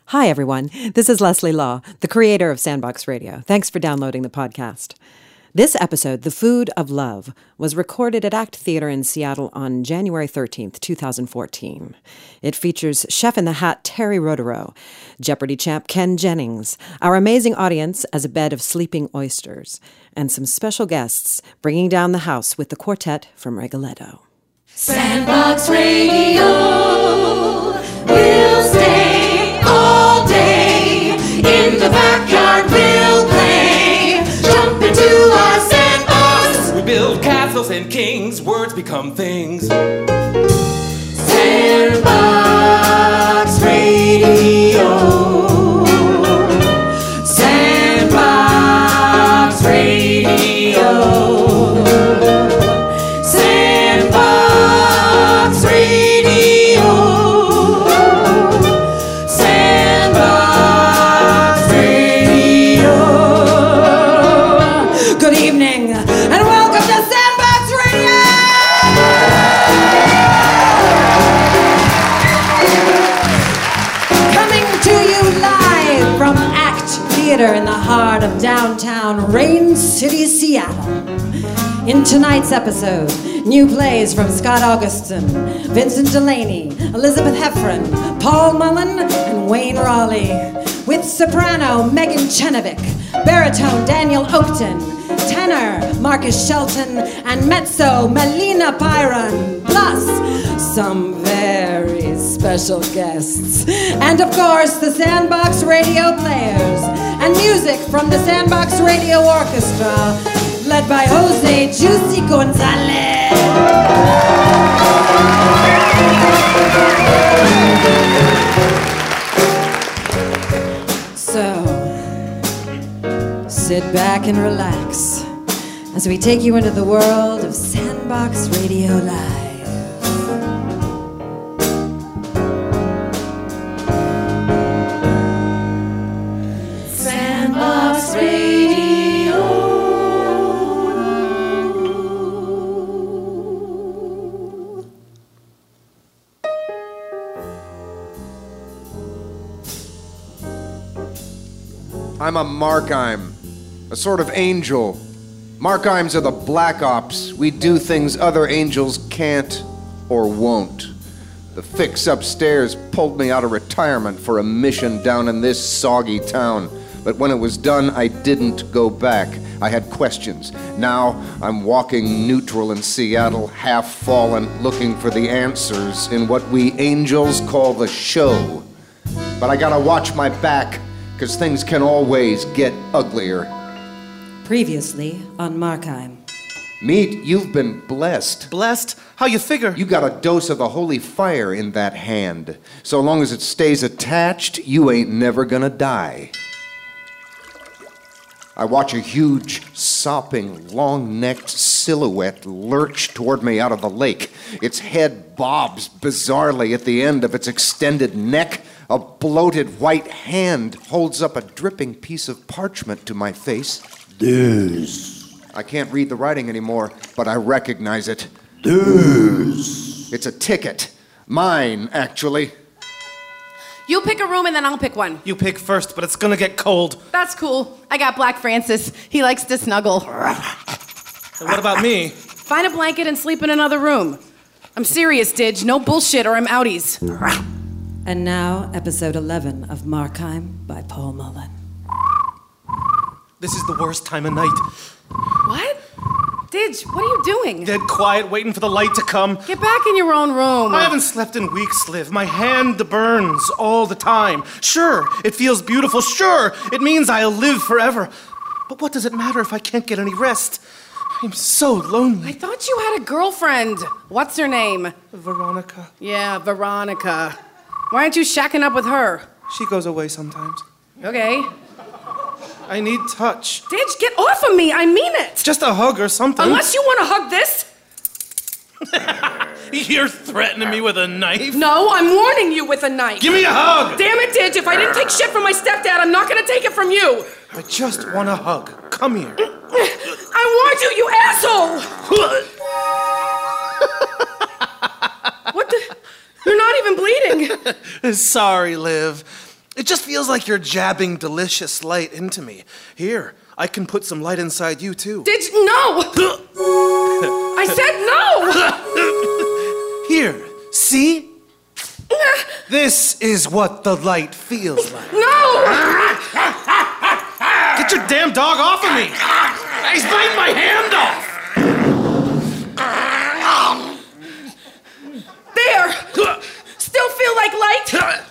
Hi, everyone. This is Leslie Law, the creator of Sandbox Radio. Thanks for downloading the podcast. This episode, The Food of Love, was recorded at ACT Theater in Seattle on January 13th, 2014. It features Chef in the Hat Terry Rodereau, Jeopardy champ Ken Jennings, our amazing audience as a bed of sleeping oysters, and some special guests bringing down the house with the quartet from Rigoletto. Sandbox Radio will stay all day. In the backyard we'll play. Jump into our sandbox. We build castles and kings. Words become things. Sandbox Radio. Sandbox Radio. In the heart of downtown Rain City, Seattle. In tonight's episode, new plays from Scott Augustin, Vincent Delaney, Elizabeth Heffron, Paul Mullen, and Wayne Raleigh. With soprano Megan Chenovic, baritone Daniel Oakton, tenor Marcus Shelton, and mezzo Melina Pyron, plus some very special guests. And of course, the Sandbox Radio players, and music from the Sandbox Radio Orchestra, led by Jose Juicy Gonzalez. So, sit back and relax as we take you into the world of Sandbox Radio Live. Sandbox Radio. I'm a Markheim, a sort of angel. Markheims are the black ops. We do things other angels can't or won't. The fix upstairs pulled me out of retirement for a mission down in this soggy town. But when it was done, I didn't go back. I had questions. Now I'm walking neutral in Seattle, half fallen, looking for the answers in what we angels call the show. But I gotta watch my back, 'cause things can always get uglier. Previously on Markheim. Meat, you've been blessed. Blessed? How you figure? You got a dose of the holy fire in that hand. So long as it stays attached, you ain't never gonna die. I watch a huge, sopping, long-necked silhouette lurch toward me out of the lake. Its head bobs bizarrely at the end of its extended neck. A bloated white hand holds up a dripping piece of parchment to my face. This. I can't read the writing anymore, but I recognize it. This. It's a ticket. Mine, actually. You pick a room and then I'll pick one. You pick first, but it's gonna get cold. That's cool. I got Black Francis. He likes to snuggle. And what about me? Find a blanket and sleep in another room. I'm serious, Didge. No bullshit or I'm outies. And now, episode 11 of Markheim by Paul Mullen. This is the worst time of night. What? Didge, what are you doing? Dead quiet, waiting for the light to come. Get back in your own room. I haven't slept in weeks, Liv. My hand burns all the time. Sure, it feels beautiful. Sure, it means I'll live forever. But what does it matter if I can't get any rest? I'm so lonely. I thought you had a girlfriend. What's her name? Veronica. Yeah, Veronica. Why aren't you shacking up with her? She goes away sometimes. Okay. I need touch. Didge, get off of me. I mean it. Just a hug or something. Unless you want to hug this. You're threatening me with a knife? No, I'm warning you with a knife. Give me a hug! Damn it, Didge. If I didn't take shit from my stepdad, I'm not going to take it from you. I just want a hug. Come here. I warned you, you asshole! What the? You're not even bleeding. Sorry, Liv. It just feels like you're jabbing delicious light into me. Here, I can put some light inside you, too. No! I said no! Here, see? This is what the light feels like. No! Get your damn dog off of me! He's biting my hand off! There! Still feel like light?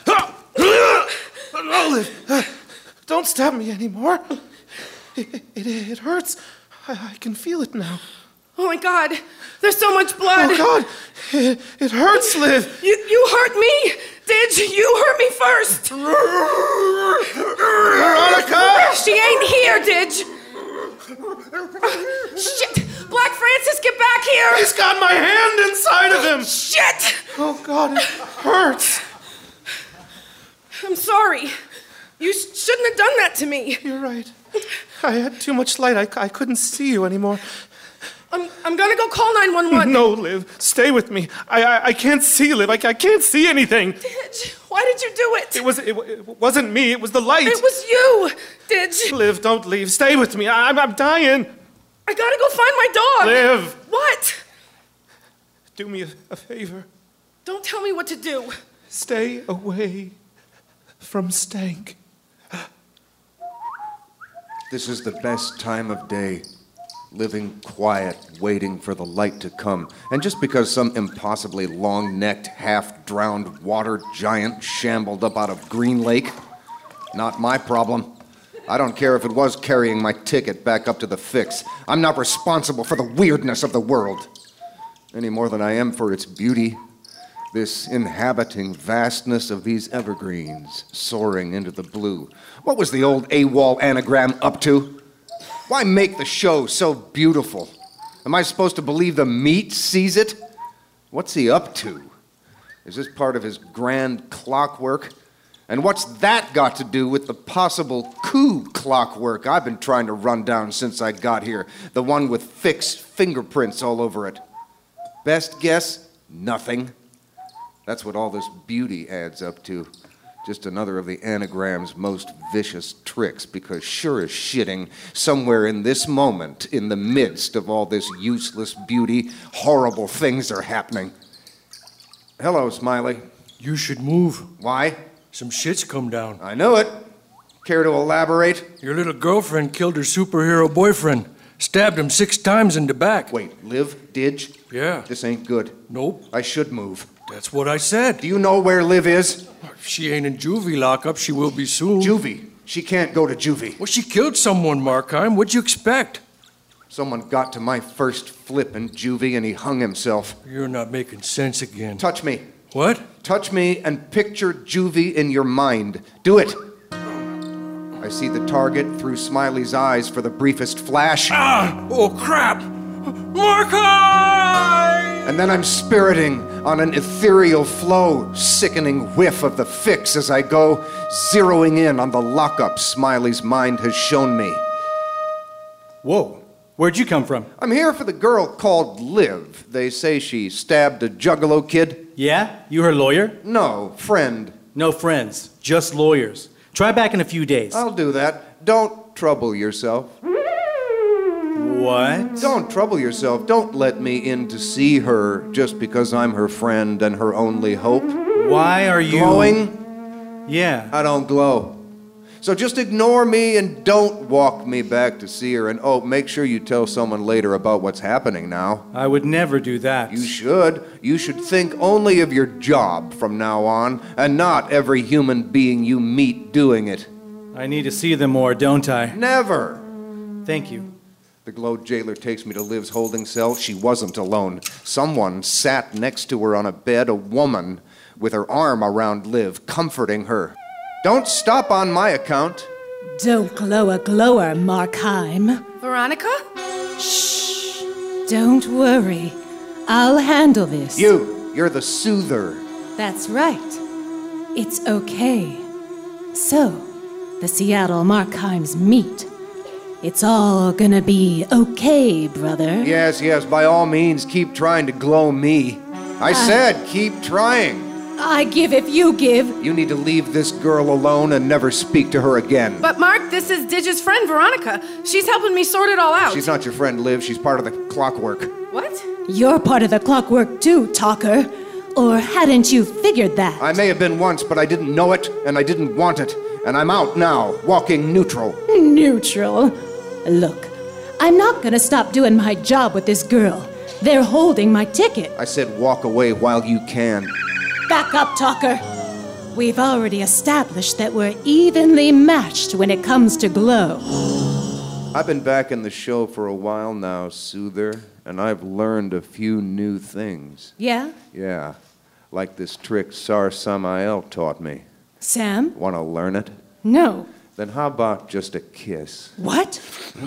Olive, don't stab me anymore. It hurts. I can feel it now. Oh my God, there's so much blood. Oh God, it hurts, Liv. You hurt me, Didge. You hurt me first. Veronica! She ain't here, Didge. Shit! Black Francis, get back here! He's got my hand inside of him. Shit! Oh God, it hurts. I'm sorry. You shouldn't have done that to me. You're right. I had too much light. I couldn't see you anymore. I'm gonna go call 911. No, Liv. Stay with me. I can't see, Liv. I can't see anything. Didge, why did you do it? It wasn't me. It was the light. It was you, Didge. Liv, don't leave. Stay with me. I'm dying. I gotta go find my dog. Liv. What? Do me a favor. Don't tell me what to do. Stay away from Stank. This is the best time of day. Living quiet, waiting for the light to come. And just because some impossibly long-necked, half-drowned water giant shambled up out of Green Lake, not my problem. I don't care if it was carrying my ticket back up to the Fix. I'm not responsible for the weirdness of the world, any more than I am for its beauty. This inhabiting vastness of these evergreens soaring into the blue. What was the old AWOL anagram up to? Why make the show so beautiful? Am I supposed to believe the meat sees it? What's he up to? Is this part of his grand clockwork? And what's that got to do with the possible coup clockwork I've been trying to run down since I got here? The one with fixed fingerprints all over it. Best guess? Nothing. That's what all this beauty adds up to. Just another of the anagram's most vicious tricks, because sure as shitting, somewhere in this moment, in the midst of all this useless beauty, horrible things are happening. Hello, Smiley. You should move. Why? Some shit's come down. I knew it. Care to elaborate? Your little girlfriend killed her superhero boyfriend. Stabbed him 6 times in the back. Wait, Liv? Didge? Yeah. This ain't good. Nope. I should move. That's what I said. Do you know where Liv is? If she ain't in juvie lockup, she will be soon. Juvie. She can't go to juvie. Well, she killed someone, Markheim. What'd you expect? Someone got to my first flip in juvie and he hung himself. You're not making sense again. Touch me. What? Touch me and picture juvie in your mind. Do it. I see the target through Smiley's eyes for the briefest flash. Ah! Oh, crap! Markheim! And then I'm spiriting on an ethereal flow, sickening whiff of the Fix as I go, zeroing in on the lockup Smiley's mind has shown me. Whoa, where'd you come from? I'm here for the girl called Liv. They say she stabbed a juggalo kid. Yeah? You her lawyer? No, friend. No friends, just lawyers. Try back in a few days. I'll do that. Don't trouble yourself. What? Don't trouble yourself. Don't let me in to see her just because I'm her friend and her only hope. Why are you... Glowing? Yeah. I don't glow. So just ignore me and don't walk me back to see her. And oh, make sure you tell someone later about what's happening now. I would never do that. You should. You should think only of your job from now on, and not every human being you meet doing it. I need to see them more, don't I? Never. Thank you. The Glow jailer takes me to Liv's holding cell. She wasn't alone. Someone sat next to her on a bed, a woman, with her arm around Liv, comforting her. Don't stop on my account. Don't glow a glower, Markheim. Veronica? Shh. Don't worry. I'll handle this. You're the soother. That's right. It's okay. So, the Seattle Markheims meet. It's all gonna be okay, brother. Yes, by all means, keep trying to glow me. I said keep trying. I give if you give. You need to leave this girl alone and never speak to her again. But Mark, this is Didge's friend, Veronica. She's helping me sort it all out. She's not your friend, Liv. She's part of the clockwork. What? You're part of the clockwork too, talker. Or hadn't you figured that? I may have been once, but I didn't know it, and I didn't want it. And I'm out now, walking neutral. Neutral? Look, I'm not gonna stop doing my job with this girl. They're holding my ticket. I said walk away while you can. Back up, talker. We've already established that we're evenly matched when it comes to glow. I've been back in the show for a while now, Soother, and I've learned a few new things. Yeah? Yeah, like this trick Sar Samael taught me. Sam? Want to learn it? No. Then how about just a kiss? What?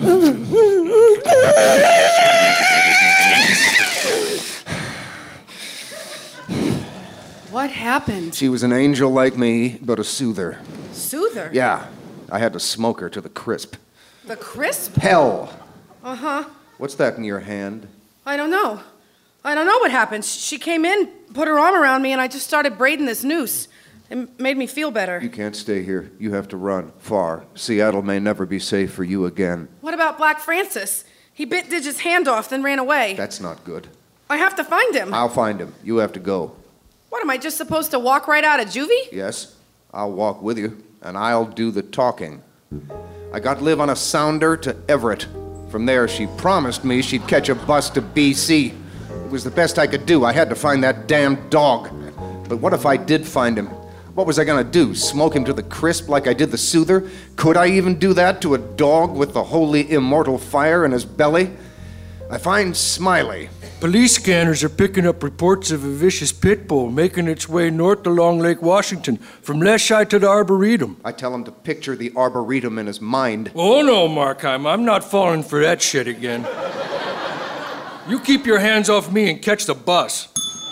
What happened? She was an angel like me, but a soother. Soother? Yeah, I had to smoke her to the crisp. The crisp? Hell! Uh-huh. What's that in your hand? I don't know. I don't know what happened. She came in, put her arm around me, and I just started braiding this noose. It made me feel better. You can't stay here. You have to run far. Seattle may never be safe for you again. What about Black Francis? He bit Didge's hand off, then ran away. That's not good. I have to find him. I'll find him. You have to go. What, am I just supposed to walk right out of juvie? Yes, I'll walk with you, and I'll do the talking. I got Liv on a sounder to Everett. From there, she promised me she'd catch a bus to BC. It was the best I could do. I had to find that damn dog. But what if I did find him? What was I gonna do? Smoke him to the crisp like I did the soother? Could I even do that to a dog with the holy immortal fire in his belly? I find Smiley. Police scanners are picking up reports of a vicious pit bull making its way north along Lake Washington, from Leschi to the Arboretum. I tell him to picture the Arboretum in his mind. Oh no, Markheim, I'm not falling for that shit again. You keep your hands off me and catch the bus.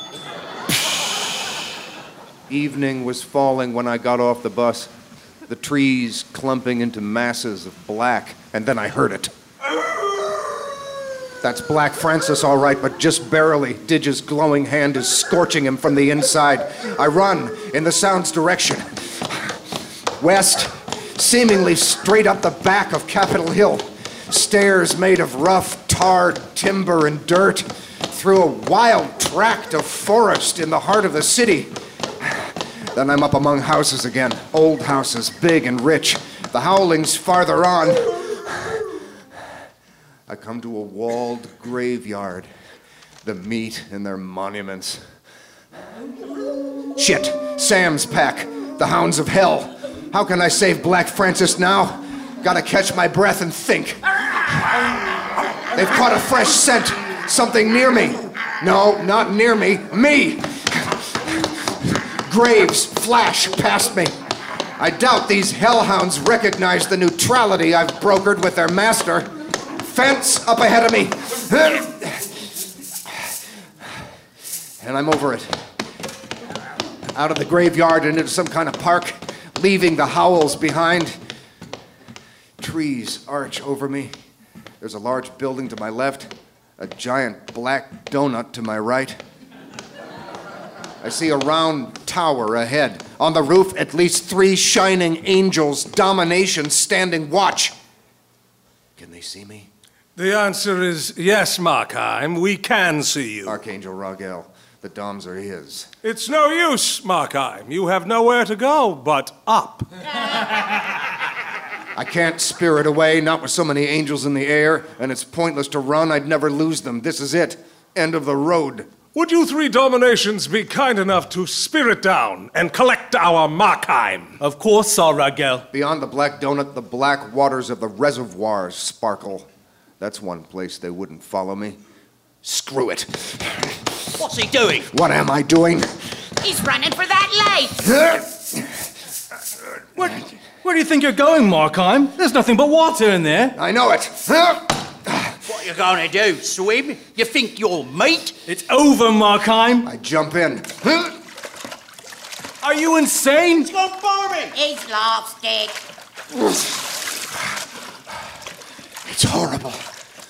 Evening was falling when I got off the bus, the trees clumping into masses of black, and then I heard it. That's Black Francis, all right, but just barely. Didge's glowing hand is scorching him from the inside. I run in the sound's direction. West, seemingly straight up the back of Capitol Hill. Stairs made of rough, tarred timber and dirt, through a wild tract of forest in the heart of the city. Then I'm up among houses again, old houses, big and rich. The howling's farther on. I come to a walled graveyard. The meat in their monuments. Shit! Sam's pack. The hounds of hell. How can I save Black Francis now? Gotta catch my breath and think. They've caught a fresh scent. Something near me. No, not near me. Me! Graves flash past me. I doubt these hellhounds recognize the neutrality I've brokered with their master. Fence up ahead of me. And I'm over it. Out of the graveyard and into some kind of park, leaving the howls behind. Trees arch over me. There's a large building to my left, a giant black donut to my right. I see a round tower ahead. On the roof, at least 3 shining angels, domination, standing watch. Can they see me? The answer is yes, Markheim. We can see you. Archangel Rogel, the Doms are his. It's no use, Markheim. You have nowhere to go but up. I can't spirit away, not with so many angels in the air, and it's pointless to run. I'd never lose them. This is it. End of the road. Would you 3 dominations be kind enough to spirit down and collect our Markheim? Of course, Sar Rogel. Beyond the black donut, the black waters of the reservoirs sparkle. That's one place they wouldn't follow me. Screw it. What's he doing? What am I doing? He's running for that lake. Where do you think you're going, Markheim? There's nothing but water in there. I know it. What you gonna do, swim? You think you're meat? It's over, Markheim. I jump in. Are you insane? He's gone farming. He's lobstick. It's horrible.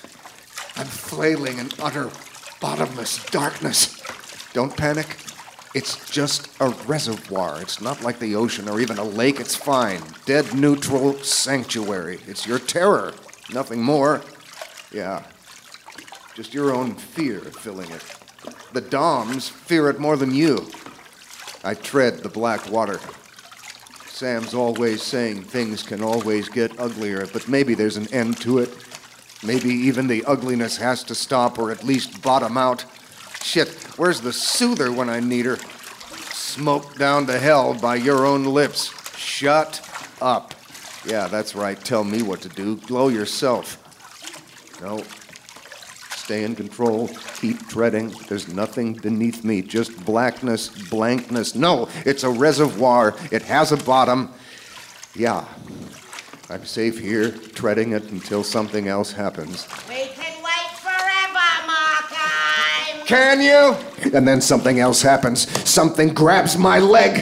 I'm flailing in utter, bottomless darkness. Don't panic. It's just a reservoir. It's not like the ocean or even a lake. It's fine. Dead neutral sanctuary. It's your terror. Nothing more. Yeah. Just your own fear filling it. The Doms fear it more than you. I tread the black water. Sam's always saying things can always get uglier, but maybe there's an end to it. Maybe even the ugliness has to stop or at least bottom out. Shit, where's the soother when I need her? Smoked down to hell by your own lips. Shut up. Yeah, that's right. Tell me what to do. Glow yourself. No. Stay in control. Keep treading. There's nothing beneath me. Just blackness, blankness. No, it's a reservoir. It has a bottom. Yeah. I'm safe here, treading it until something else happens. We can wait forever, Markheim! Can you? And then something else happens. Something grabs my leg.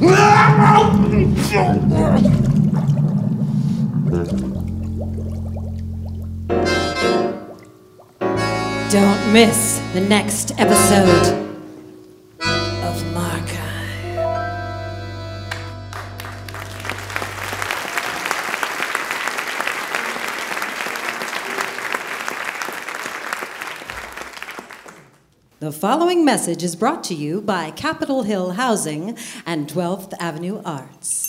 Don't miss the next episode of Markheim. The following message is brought to you by Capitol Hill Housing and 12th Avenue Arts.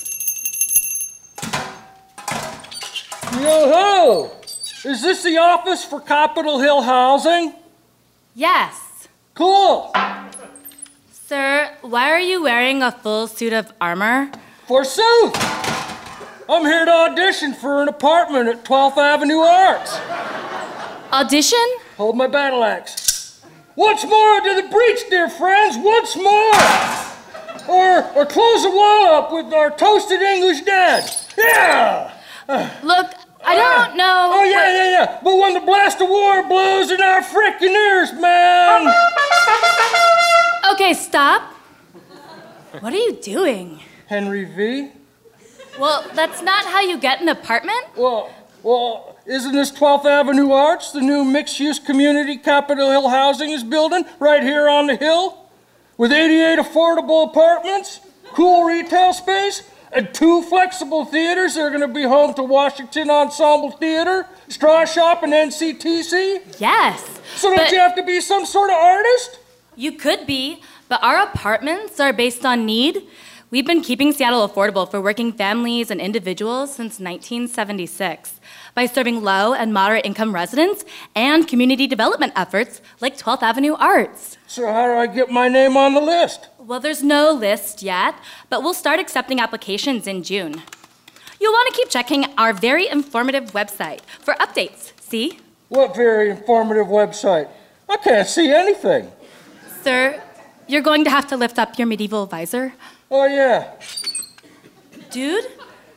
Yo-ho! Is this the office for Capitol Hill Housing? Yes. Cool. Sir, why are you wearing a full suit of armor? Forsooth! I'm here to audition for an apartment at 12th Avenue Arts. Audition? Hold my battle axe. Once more to the breach, dear friends, once more! Or close the wall up with our toasted English dad. Yeah! Look, I don't know. Oh, yeah. But when the blast of war blows in our frickin' ears, man! Okay, stop. What are you doing? Henry V? Well, that's not how you get an apartment. Well, isn't this 12th Avenue Arts, the new mixed-use community Capitol Hill Housing is building right here on the hill? With 88 affordable apartments, cool retail space, and 2 flexible theaters that are going to be home to Washington Ensemble Theater, Straw Shop, and NCTC? Yes. So don't you have to be some sort of artist? You could be, but our apartments are based on need. We've been keeping Seattle affordable for working families and individuals since 1976 by serving low and moderate income residents and community development efforts like 12th Avenue Arts. So how do I get my name on the list? Well, there's no list yet, but we'll start accepting applications in June. You'll want to keep checking our very informative website for updates, see? What very informative website? I can't see anything. Sir, you're going to have to lift up your medieval visor. Oh, yeah. Dude,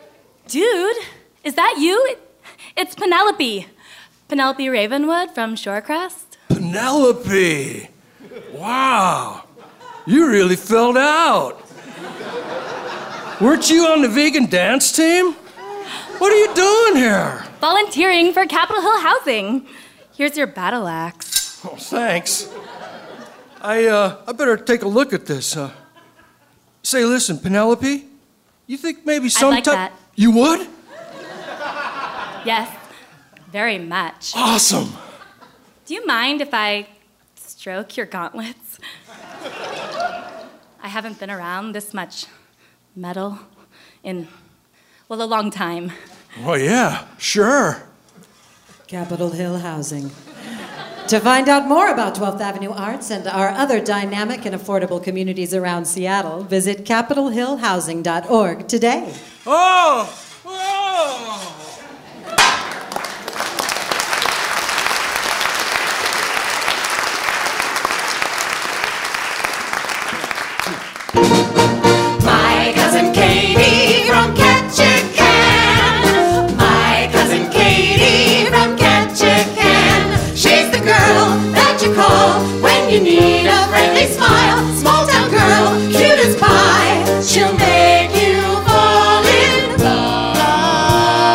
is that you? It's Penelope. Penelope Ravenwood from Shorecrest. Penelope! Wow, you really filled out. Weren't you on the vegan dance team? What are you doing here? Volunteering for Capitol Hill Housing. Here's your battle axe. Oh, thanks. I better take a look at this. Say, listen, Penelope, you think maybe I'd like sometime... that. You would? Yes, very much. Awesome. Do you mind if I stroke your gauntlets? I haven't been around this much metal in, well, a long time. Oh, yeah, sure. Capitol Hill Housing. To find out more about 12th Avenue Arts and our other dynamic and affordable communities around Seattle, visit capitolhillhousing.org today. Oh! Whoa! My cousin Katie from Ketchikan. My cousin Katie from Ketchikan. She's the girl that you call when you need a friendly smile. Small town girl, cute as pie. She'll make you fall in love.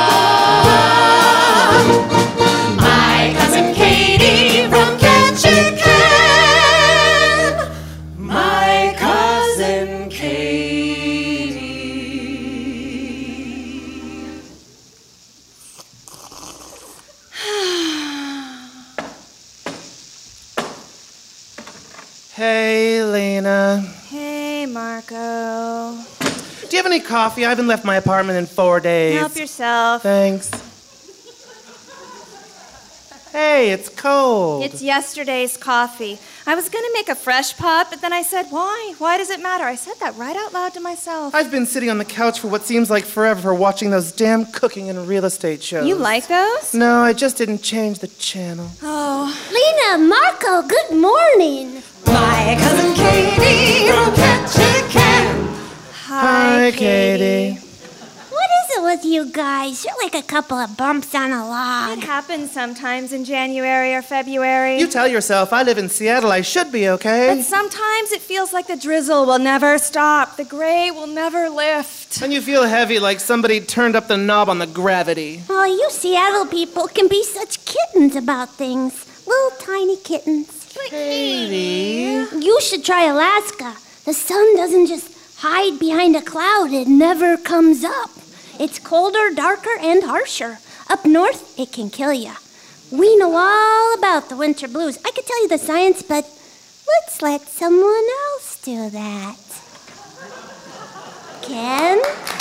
Hey, Lena. Hey, Marco. Do you have any coffee? I haven't left my apartment in 4 days. Help yourself. Thanks. Hey, it's cold. It's yesterday's coffee. I was going to make a fresh pot, but then I said, why? Why does it matter? I said that right out loud to myself. I've been sitting on the couch for what seems like forever watching those damn cooking and real estate shows. You like those? No, I just didn't change the channel. Oh. Lena, Marco, good morning. My cousin Katie from Ketchikan. Hi, Katie. What is it with you guys? You're like a couple of bumps on a log. It happens sometimes in January or February. You tell yourself I live in Seattle. I should be okay. But sometimes it feels like the drizzle will never stop. The gray will never lift. And you feel heavy like somebody turned up the knob on the gravity. Oh, you Seattle people can be such kittens about things. Little tiny kittens. Katie. You should try Alaska. The sun doesn't just hide behind a cloud. It never comes up. It's colder, darker, and harsher. Up north, it can kill you. We know all about the winter blues. I could tell you the science, but let's let someone else do that. Ken?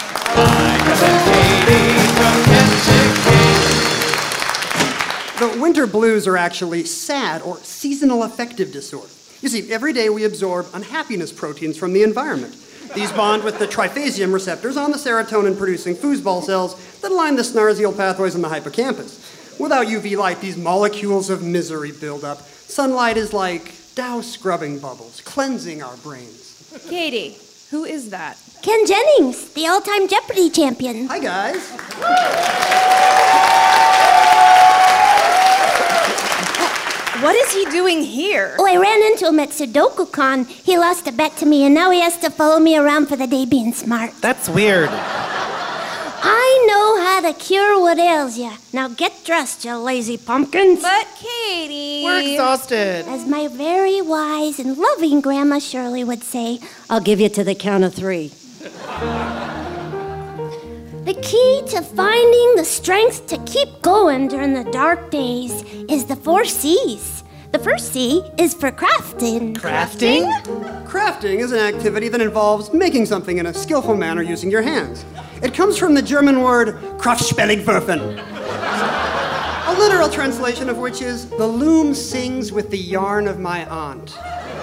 The winter blues are actually SAD, or seasonal affective disorder. You see, every day we absorb unhappiness proteins from the environment. These bond with the triphasium receptors on the serotonin-producing foosball cells that line the snarzial pathways in the hippocampus. Without UV light, these molecules of misery build up. Sunlight is like Dow scrubbing bubbles, cleansing our brains. Katie, who is that? Ken Jennings, the all-time Jeopardy champion. Hi, guys. What is he doing here? Oh, I ran into him at SudokuCon. He lost a bet to me, and now he has to follow me around for the day being smart. That's weird. I know how to cure what ails you. Now get dressed, you lazy pumpkins. But Katie... We're exhausted. As my very wise and loving Grandma Shirley would say, I'll give you to the count of 3. The key to finding the strength to keep going during the dark days is the 4 C's. The first C is for crafting. Crafting? Crafting is an activity that involves making something in a skillful manner using your hands. It comes from the German word Kraftspelligwerfen, a literal translation of which is, the loom sings with the yarn of my aunt.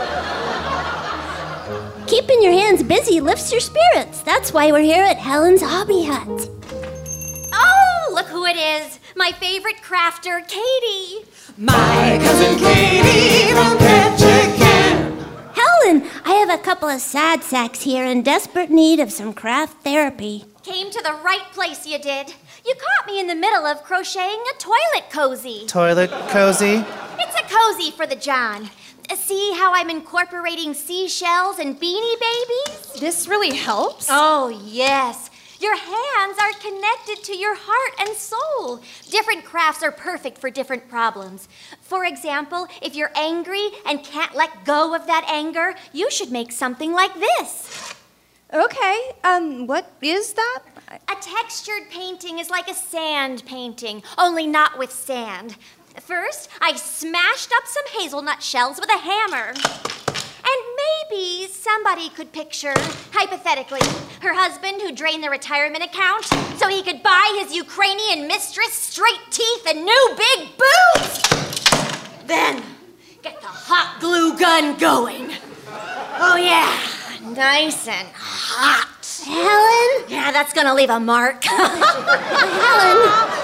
Keeping your hands busy lifts your spirits. That's why we're here at Helen's Hobby Hut. Oh, look who it is. My favorite crafter, Katie. My cousin Katie from Ketchikan. Helen, I have a couple of sad sacks here in desperate need of some craft therapy. Came to the right place, you did. You caught me in the middle of crocheting a toilet cozy. Toilet cozy? It's a cozy for the John. See how I'm incorporating seashells and beanie babies? This really helps? Oh, yes. Your hands are connected to your heart and soul. Different crafts are perfect for different problems. For example, if you're angry and can't let go of that anger, you should make something like this. Okay, what is that? A textured painting is like a sand painting, only not with sand. First, I smashed up some hazelnut shells with a hammer. And maybe somebody could picture, hypothetically, her husband who drained the retirement account so he could buy his Ukrainian mistress straight teeth and new big boobs. Then, get the hot glue gun going. Oh, yeah, nice and hot. Helen? Yeah, that's gonna leave a mark. Helen!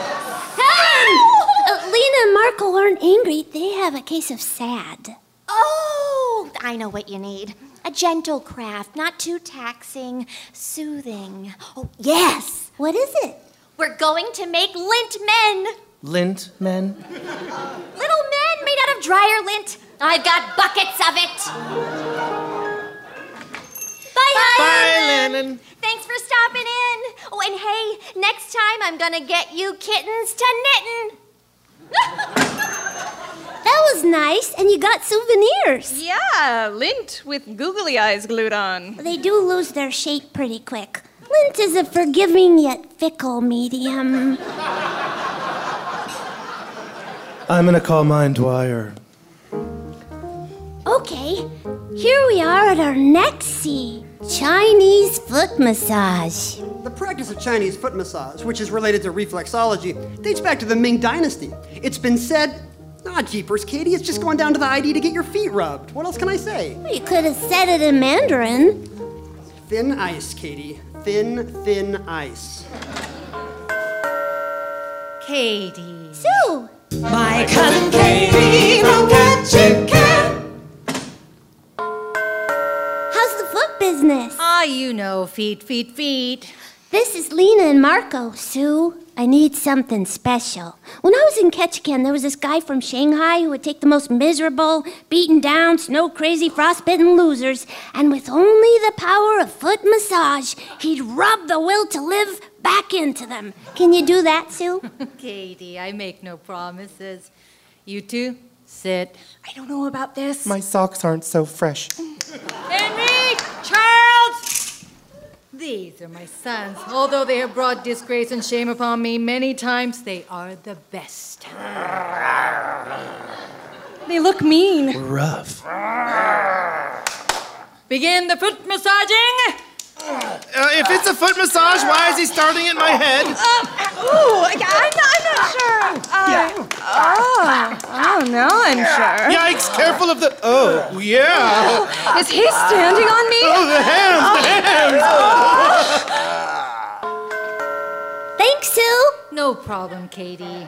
Lena and Marco aren't angry. They have a case of sad. Oh, I know what you need. A gentle craft, not too taxing, soothing. Oh, yes. What is it? We're going to make lint men. Lint men? Little men made out of dryer lint. I've got buckets of it. Bye, Lennon. Thanks for stopping in. Oh, and hey, next time I'm gonna get you kittens to knitting. That was nice, and you got souvenirs. Yeah, lint with googly eyes glued on. They do lose their shape pretty quick. Lint is a forgiving yet fickle medium. I'm gonna call mine Dwyer. Okay, Here we are at our next scene. Chinese foot massage. The practice of Chinese foot massage, which is related to reflexology, dates back to the Ming Dynasty. It's been said, jeepers, Katie, it's just going down to the ID to get your feet rubbed. What else can I say? Well, you could have said it in Mandarin. Thin ice, Katie. Thin ice. Katie. Sue. My cousin Katie from Ketchikan. How's the foot business? You know, feet. This is Lena and Marco, Sue. I need something special. When I was in Ketchikan, there was this guy from Shanghai who would take the most miserable, beaten down, snow-crazy, frostbitten losers, and with only the power of foot massage, he'd rub the will to live back into them. Can you do that, Sue? Katie, I make no promises. You two, sit. I don't know about this. My socks aren't so fresh. Henry! Charles! These are my sons. Although they have brought disgrace and shame upon me many times, they are the best. They look mean. Rough. Begin the foot massaging. If it's a foot massage, why is he starting at my head? I'm not sure. Now I'm sure. Yikes, careful of the... Oh, yeah. Is he standing on me? Oh, the hands. Thanks, Sue. No problem, Katie.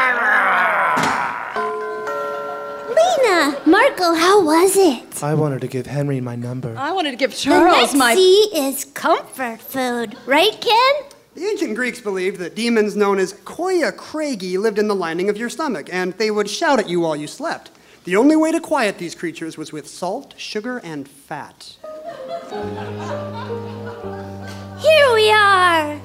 Lena, Marco, how was it? I wanted to give Henry my number. I wanted to give Charles the my... next C is comfort food. Right, Ken? The ancient Greeks believed that demons known as Koya Craigie lived in the lining of your stomach, and they would shout at you while you slept. The only way to quiet these creatures was with salt, sugar, and fat. Here we are.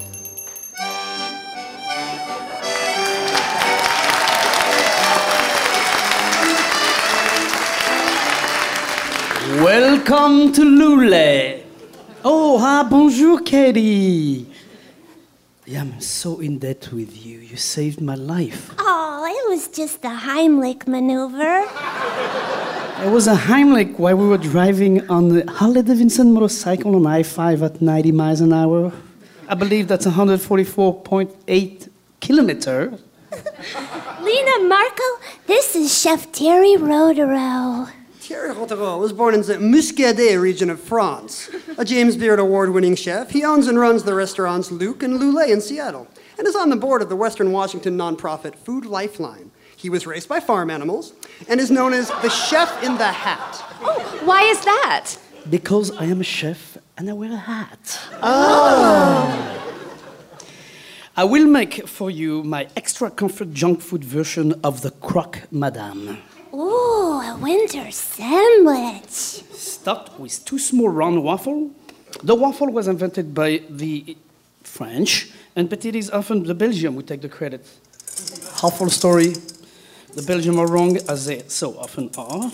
Welcome to Lule. Oh, bonjour, Katie. I'm so in debt with you. You saved my life. Oh, it was just a Heimlich maneuver. It was a Heimlich while we were driving on the Harley Davidson motorcycle on I-5 at 90 miles an hour. I believe that's 144.8 kilometers. Lena, Marco, this is Chef Thierry Rodereau. Thierry Rodereau was born in the Muscadet region of France. A James Beard award-winning chef, he owns and runs the restaurants Luc and Lule in Seattle, and is on the board of the Western Washington nonprofit Food Lifeline. He was raised by farm animals and is known as the chef in the hat. Oh, why is that? Because I am a chef and I wear a hat. Oh. I will make for you my extra comfort junk food version of the croque madame. Ooh, a winter sandwich. Stuffed with 2 small round waffles. The waffle was invented by the French, but it is often the Belgium who take the credit. Awful story. The Belgians are wrong, as they so often are.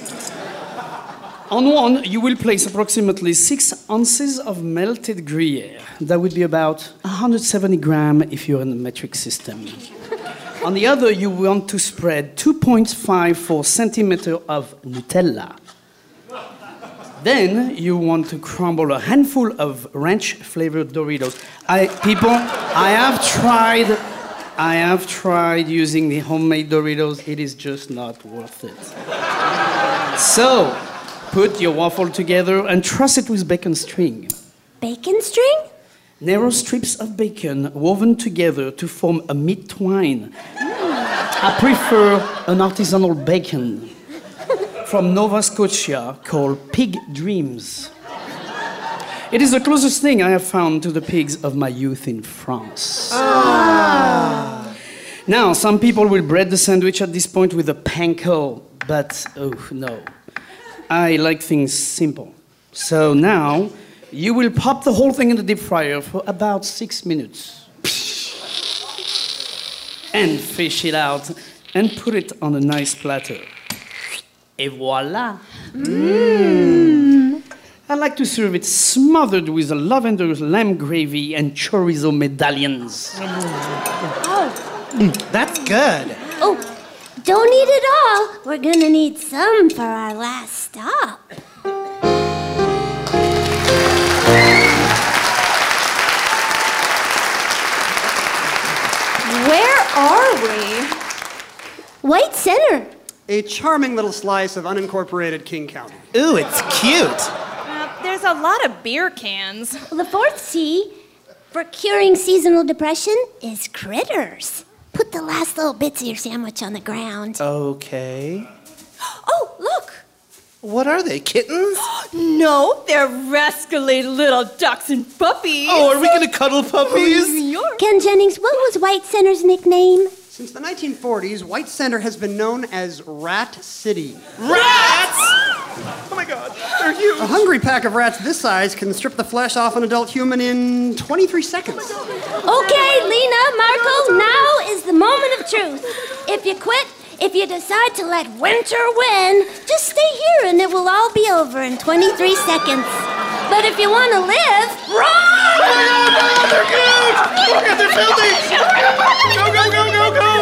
On one, you will place approximately 6 ounces of melted Gruyere. That would be about 170 grams if you're in the metric system. On the other, you want to spread 2.54 centimeters of Nutella. Then you want to crumble a handful of ranch-flavored Doritos. I have tried using the homemade Doritos. It is just not worth it. So, put your waffle together and truss it with bacon string. Bacon string? Narrow strips of bacon woven together to form a meat twine. I prefer an artisanal bacon from Nova Scotia called Pig Dreams. It is the closest thing I have found to the pigs of my youth in France. Ah. Now, some people will bread the sandwich at this point with a panko, but oh no. I like things simple. So now, you will pop the whole thing in the deep fryer for about 6 minutes. And fish it out and put it on a nice platter. Et voila. I like to serve it smothered with a lavender lamb gravy and chorizo medallions. That's good. Oh, don't eat it all. We're gonna need some for our last stop. Where are we? White Center. A charming little slice of unincorporated King County. Ooh, it's cute. There's a lot of beer cans. Well, the fourth C for curing seasonal depression is critters. Put the last little bits of your sandwich on the ground. Okay. Oh, look. What are they, kittens? No, they're rascally little ducks and puppies. Oh, are we going to cuddle puppies? Ken Jennings, what was White Center's nickname? Since the 1940s, White Center has been known as Rat City. Rats! Oh my God, they're huge. A hungry pack of rats this size can strip the flesh off an adult human in 23 seconds. Okay, Lena, Marco, now is the moment of truth. If you quit, if you decide to let winter win, just stay here and it will all be over in 23 seconds. But if you want to live, run! Oh my God, they're huge! Look at they're filthy! Go, go, go, go, go!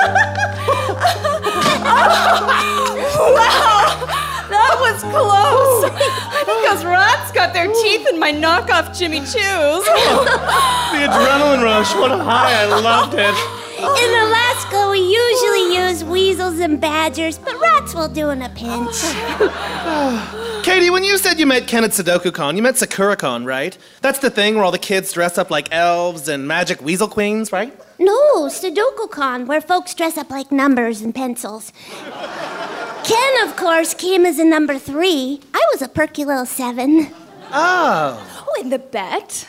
Wow! That was close. I think those rats got their teeth in my knockoff Jimmy Choo's. The adrenaline rush, what a high, I loved it. In Alaska, we usually use weasels and badgers, but rats will do in a pinch. Katie, when you said you met Ken at SudokuCon, you meant SakuraCon, right? That's the thing where all the kids dress up like elves and magic weasel queens, right? No, SudokuCon, where folks dress up like numbers and pencils. Ken, of course, came as a number 3. I was a perky little 7. Oh. Oh, and the bet?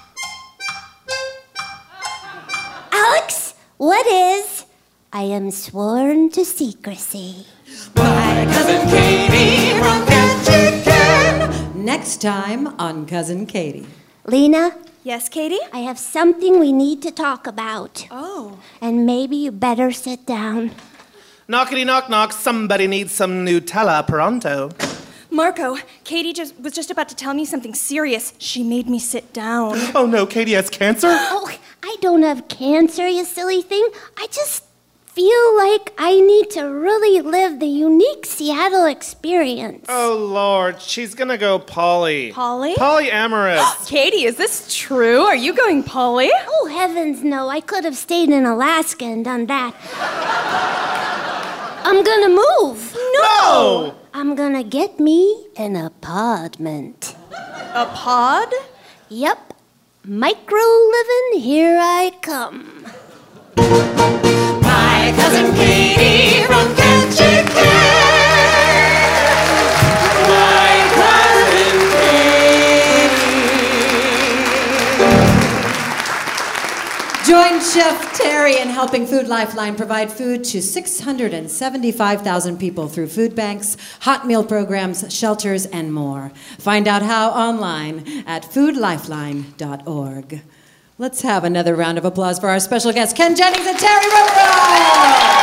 Alex, what is? I am sworn to secrecy. My cousin Katie from Ketchikan. Next time on Cousin Katie. Lena? Yes, Katie? I have something we need to talk about. Oh. And maybe you better sit down. Knockity knock knock, somebody needs some Nutella pronto. Marco, Katie was just about to tell me something serious. She made me sit down. Oh no, Katie has cancer? Oh, I don't have cancer, you silly thing. I just feel like I need to really live the unique Seattle experience. Oh Lord, she's gonna go poly. Poly? Polyamorous. Katie, is this true? Are you going poly? Oh, heavens no. I could have stayed in Alaska and done that. I'm gonna move. No! I'm gonna get me an apartment. A pod? Yep. Micro living, here I come. My cousin Katie from Ketchikan. My cousin Katie. Join Chef Terry in helping Food Lifeline provide food to 675,000 people through food banks, hot meal programs, shelters, and more. Find out how online at foodlifeline.org. Let's have another round of applause for our special guests, Ken Jennings and Terry Rivera.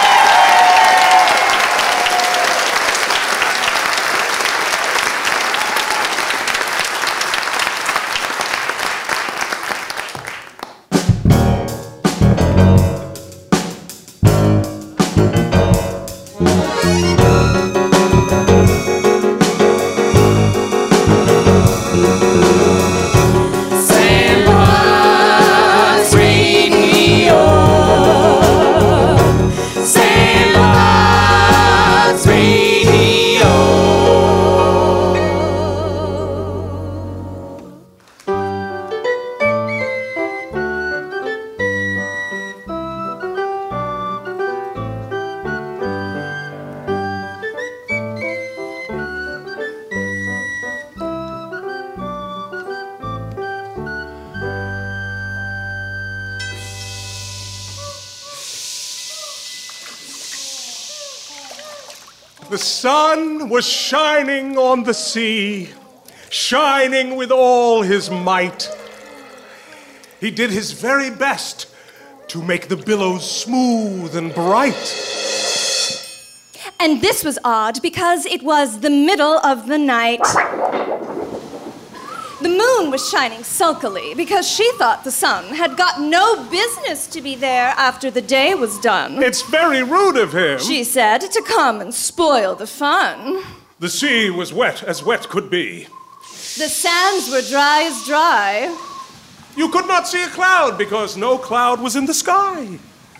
The sun was shining on the sea, shining with all his might. He did his very best to make the billows smooth and bright. And this was odd because it was the middle of the night. The moon was shining sulkily because she thought the sun had got no business to be there after the day was done. It's very rude of him. She said, to come and spoil the fun. The sea was wet as wet could be. The sands were dry as dry. You could not see a cloud because no cloud was in the sky.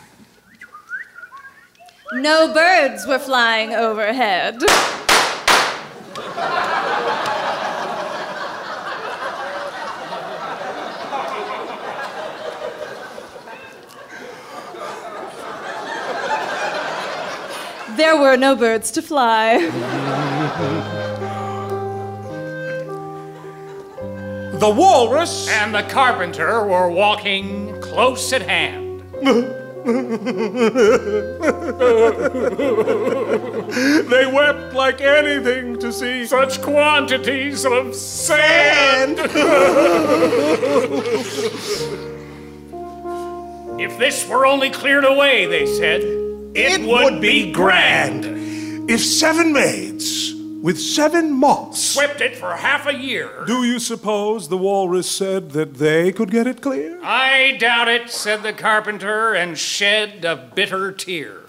No birds were flying overhead. There were no birds to fly. The walrus and the carpenter were walking close at hand. They wept like anything to see such quantities of sand. If this were only cleared away, they said, it would be grand. If 7 maids with 7 moths swept it for half a year. Do you suppose the walrus said that they could get it clear? I doubt it, said the carpenter, and shed a bitter tear.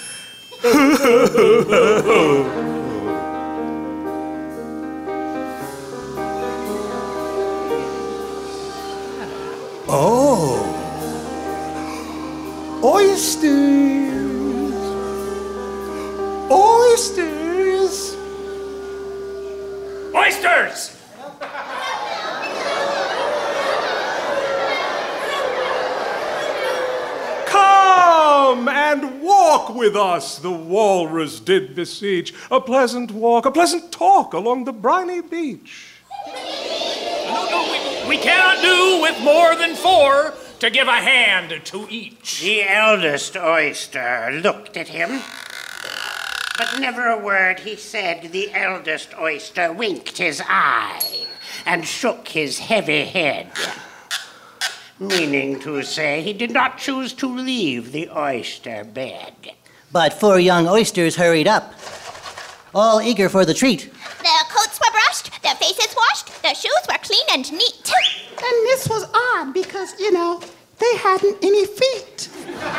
Oh. Oysters. Oysters. Oysters! Come and walk with us, the walrus did beseech. A pleasant walk, a pleasant talk along the briny beach. No, we cannot do with more than 4 to give a hand to each. The eldest oyster looked at him, but never a word he said. The eldest oyster winked his eye and shook his heavy head, meaning to say he did not choose to leave the oyster bed. But 4 young oysters hurried up, all eager for the treat. Their coats were brushed, their faces washed, their shoes were clean and neat. And this was odd because, they hadn't any feet.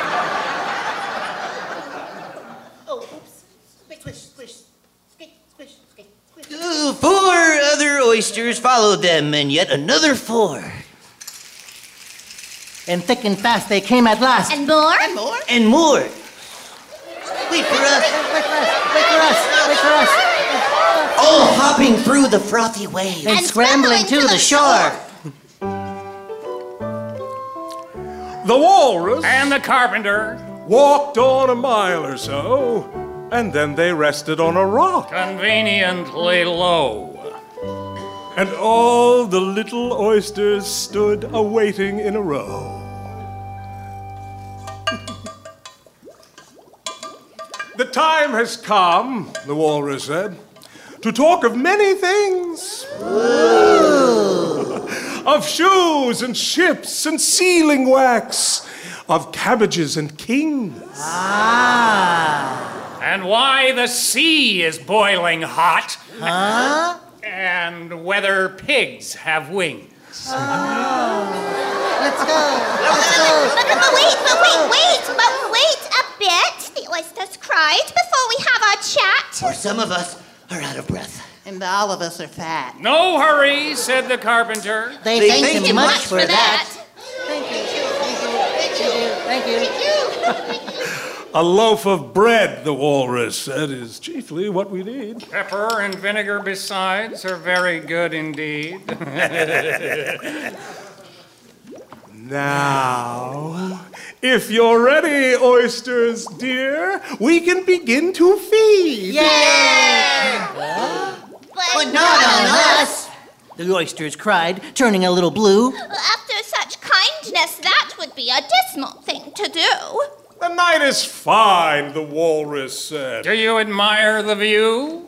Oh, oops. Squish, squish, squish, squish, squish. 4 other oysters followed them, and yet another 4. And thick and fast they came at last. And more? And more? And more. Wait for us, wait for us, wait for us, wait for us. All hopping through the frothy waves. And scrambling to the shore. The walrus and the carpenter walked on a mile or so, and then they rested on a rock. Conveniently low. And all the little oysters stood awaiting in a row. The time has come, the walrus said, to talk of many things. Of shoes and ships and sealing wax, of cabbages and kings. And why the sea is boiling hot. Huh? And whether pigs have wings. Let's go. But wait a bit, the oysters cried, before we have our chat. For some of us are out of breath. And all of us are fat. No hurry, said the carpenter. They thank him much for that. Thank you. A loaf of bread, the walrus said, is chiefly what we need. Pepper and vinegar besides are very good indeed. Now, if you're ready, oysters dear, we can begin to feed. Yeah! But not on us! The oysters cried, turning a little blue. After such kindness, that would be a dismal thing to do. The night is fine, the walrus said. Do you admire the view?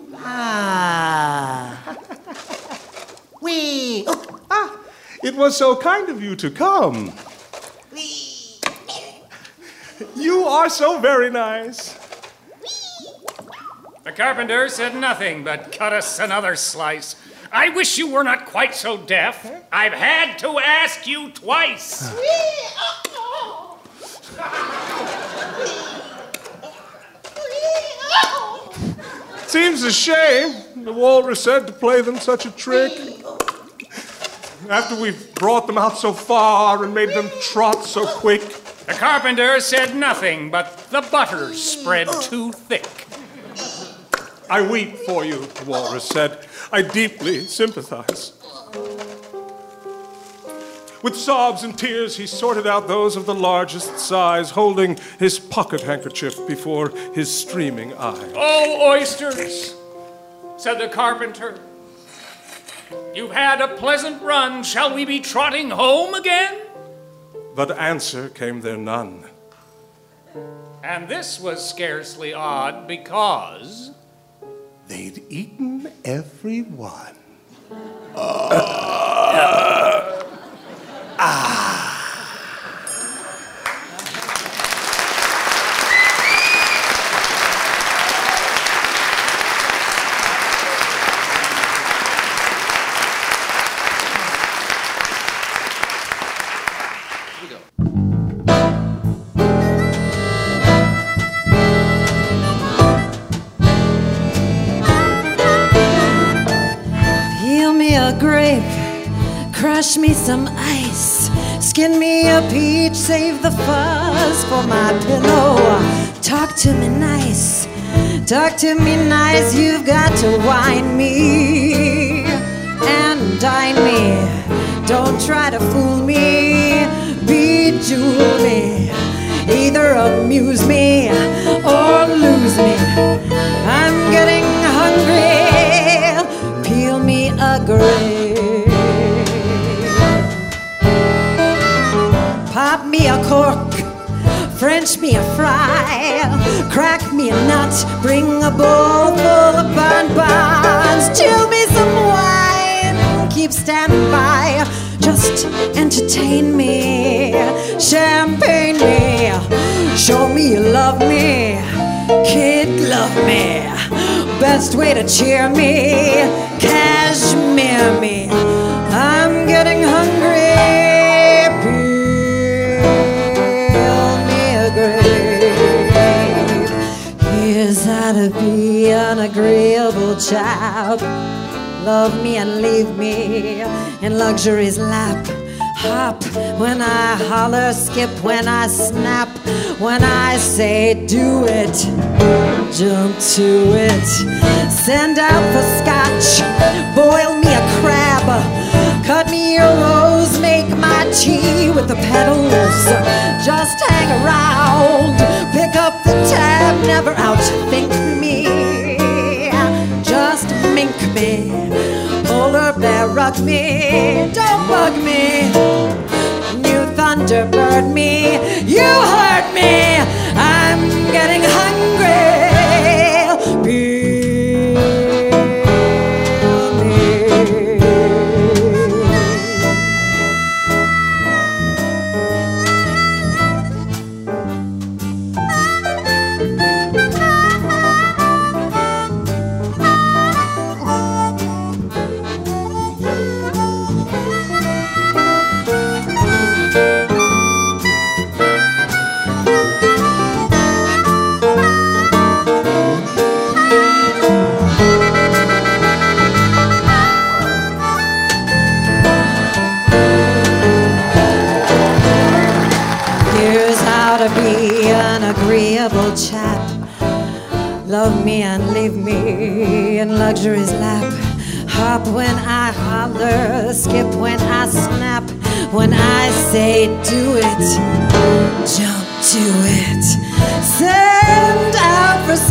It was so kind of you to come. You are so very nice. The carpenter said nothing but cut us another slice. I wish you were not quite so deaf. I've had to ask you twice. Seems a shame, the walrus said, to play them such a trick. After we've brought them out so far and made them trot so quick. The carpenter said nothing, but the butter spread too thick. I weep for you, the walrus said. I deeply sympathize. With sobs and tears, he sorted out those of the largest size, holding his pocket handkerchief before his streaming eye. Oh, oysters, said the carpenter. You've had a pleasant run. Shall we be trotting home again? But answer came there none. And this was scarcely odd because they'd eaten every one. Peel me a grape, crush me some ice, skin me a peach, save the fuzz for my pillow. Talk to me nice, you've got to wine me and dine me. Don't try to fool me, bejewel me, either amuse me or lose me. I'm getting hungry, peel me a grape. Pop me a cork, French me a fry, crack me a nut, bring a bowl full of bonbons, chill me some wine, keep standing by, just entertain me, champagne me, show me you love me, kid love me, best way to cheer me, cashmere me, I'm getting hungry, peel me a grape. Here's how to be an agreeable chap, love me and leave me in luxury's lap. Hop when I holler, skip when I snap, when I say do it, jump to it. Send out for scotch, boil me a crab, cut me a rose, make my tea with the petals. Just hang around, pick up the tab, never outthink me. Just mink me, polar bear rug me, don't bug me. New Thunderbird me, you hurt me, I'm getting hungry. Agreeable chap, love me and leave me in luxury's lap. Hop when I holler, skip when I snap, when I say do it, jump to it. Send out for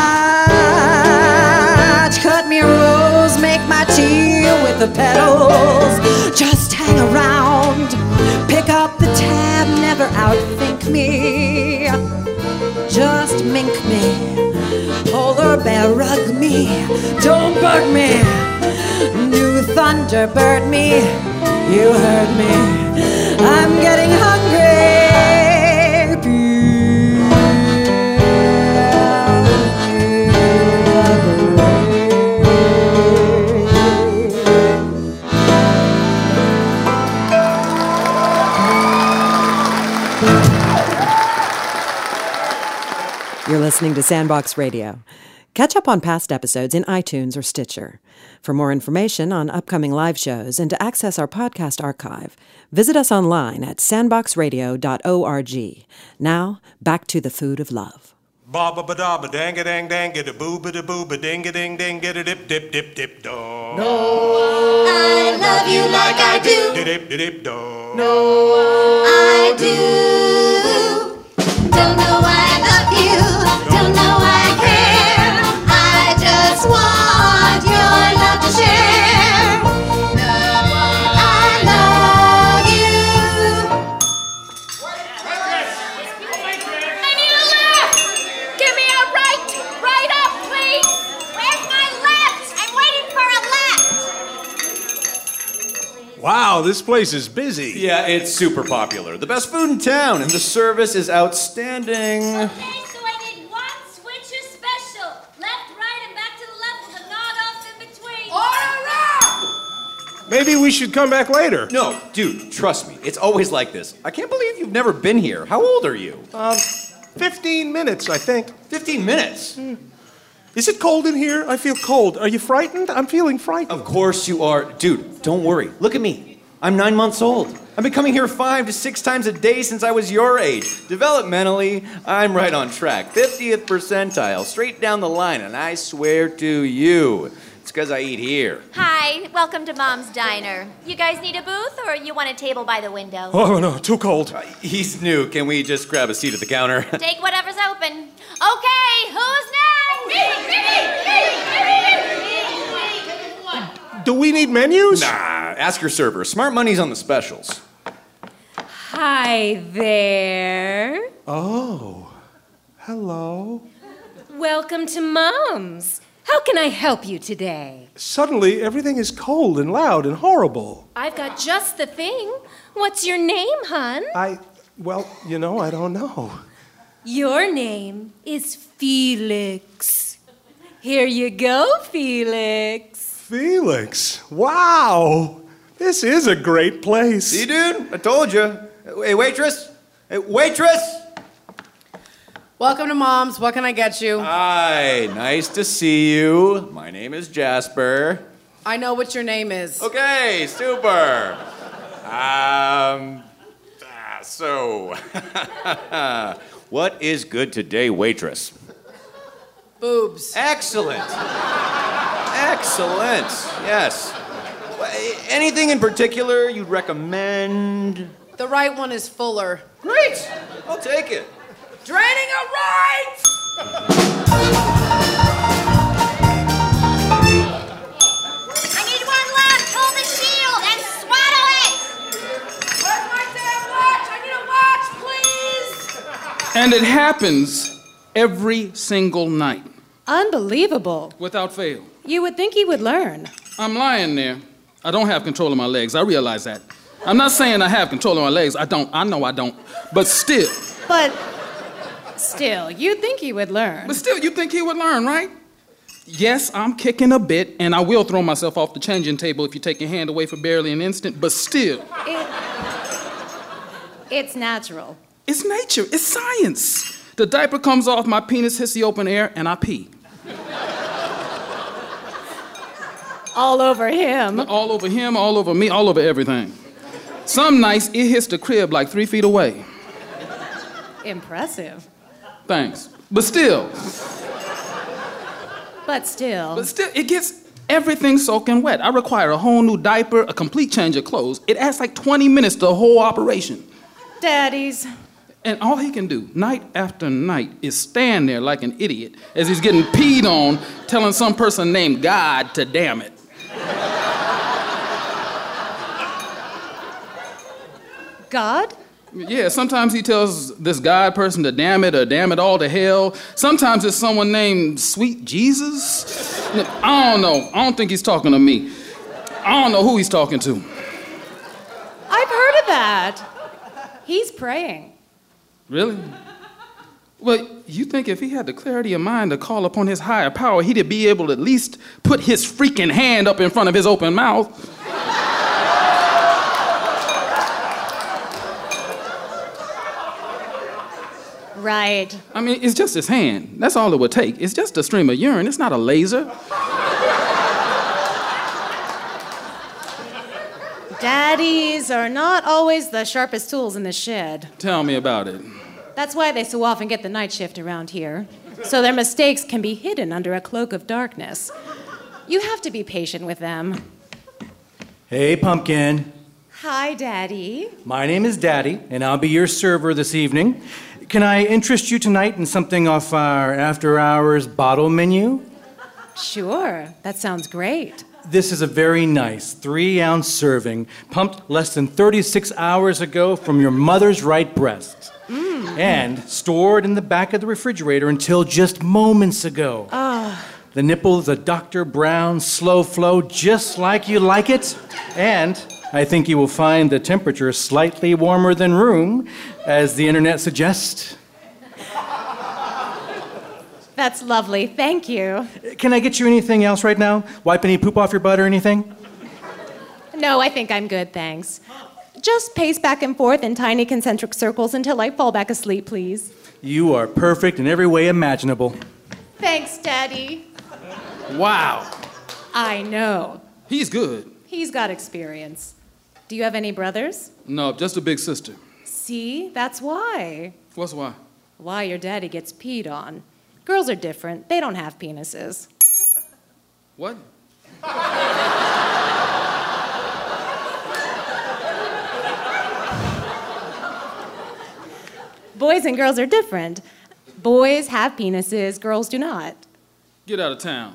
scotch, cut me a rose, make my tea with the petals. Just hang around, pick up the tab, never outthink me. Just mink me, polar bear rug me, don't bug me. New Thunderbird me, you heard me, I'm getting hungry. You're listening to Sandbox Radio. Catch up on past episodes in iTunes or Stitcher. For more information on upcoming live shows and to access our podcast archive, visit us online at sandboxradio.org. Now, back to the food of love. Ba ba ba da ba dang a dang dang get a boo ba da boo ba ding a ding ding get a dip dip dip dip do. No, I love you like I do. Dip dip dip do. No, I do. Don't know why I love you. Don't know why I care. I just want your love to share. I love you. I need a left! Give me a right! Right up, please! Where's my left? I'm waiting for a left! Wow, this place is busy. Yeah, it's super popular. The best food in town, and the service is outstanding. Okay, so I need one switcher special. Left, right, and back to the left with a nod off in between. Maybe we should come back later. No, dude, trust me. It's always like this. I can't believe you've never been here. How old are you? 15 minutes, I think. 15 minutes? Is it cold in here? I feel cold. Are you frightened? I'm feeling frightened. Of course you are. Dude, don't worry. Look at me. I'm 9 months old. I've been coming here 5 to 6 times a day since I was your age. Developmentally, I'm right on track. 50th percentile, straight down the line, and I swear to you, it's because I eat here. Hi, welcome to Mom's Diner. You guys need a booth or you want a table by the window? Oh, no, too cold. He's new. Can we just grab a seat at the counter? Take whatever's open. Okay, who's next? Me! Do we need menus? Nah, ask your server. Smart money's on the specials. Hi there. Oh, hello. Welcome to Mom's. How can I help you today? Suddenly, everything is cold and loud and horrible. I've got just the thing. What's your name, hon? Well, I don't know. Your name is Felix. Here you go, Felix. Felix, wow. This is a great place. See, dude? I told you. Hey, waitress. Hey, waitress! Welcome to Mom's. What can I get you? Hi, nice to see you. My name is Jasper. I know what your name is. Okay, super. So, what is good today, waitress? Boobs. Excellent. Excellent. Yes. Anything in particular you'd recommend? The right one is fuller. Great. I'll take it. Draining a right! I need one left. Hold the shield and swaddle it. Where's my damn watch? I need a watch, please. And it happens every single night. Unbelievable. Without fail. You would think he would learn. I'm lying there. I don't have control of my legs. I realize that. I'm not saying I have control of my legs. I don't. I know I don't. But still. But still, you'd think he would learn. But still, you think he would learn, right? Yes, I'm kicking a bit, and I will throw myself off the changing table if you take your hand away for barely an instant, but still. It's natural. It's nature. It's science. The diaper comes off, my penis hits the open air, and I pee. All over him. All over him, all over me, all over everything. Some nights, it hits the crib like 3 feet away. Impressive. Thanks. But still. But still, it gets everything soaking wet. I require a whole new diaper, a complete change of clothes. It adds like 20 minutes to the whole operation. Daddies. And all he can do, night after night, is stand there like an idiot as he's getting peed on, telling some person named God to damn it. God? Yeah, sometimes he tells this God person to damn it or damn it all to hell. Sometimes it's someone named Sweet Jesus. I don't know. I don't think he's talking to me. I don't know who he's talking to. I've heard of that. He's praying. Really? Well, you think if he had the clarity of mind to call upon his higher power, he'd be able to at least put his freaking hand up in front of his open mouth. Right. I mean, it's just his hand. That's all it would take. It's just a stream of urine. It's not a laser. Daddies are not always the sharpest tools in the shed. Tell me about it. That's why they so often get the night shift around here. So their mistakes can be hidden under a cloak of darkness. You have to be patient with them. Hey, Pumpkin. Hi, Daddy. My name is Daddy, and I'll be your server this evening. Can I interest you tonight in something off our after-hours bottle menu? Sure, that sounds great. This is a very nice 3-ounce serving, pumped less than 36 hours ago from your mother's right breast. And stored in the back of the refrigerator until just moments ago. Oh. The nipple is a Dr. Brown slow flow, just like you like it. And I think you will find the temperature slightly warmer than room, as the internet suggests. That's lovely, thank you. Can I get you anything else right now? Wipe any poop off your butt or anything? No, I think I'm good, thanks. Just pace back and forth in tiny concentric circles until I fall back asleep, please. You are perfect in every way imaginable. Thanks, Daddy. Wow. I know. He's good. He's got experience. Do you have any brothers? No, just a big sister. See, that's why. What's why? Why your daddy gets peed on. Girls are different. They don't have penises. What? Boys and girls are different. Boys have penises, girls do not. Get out of town.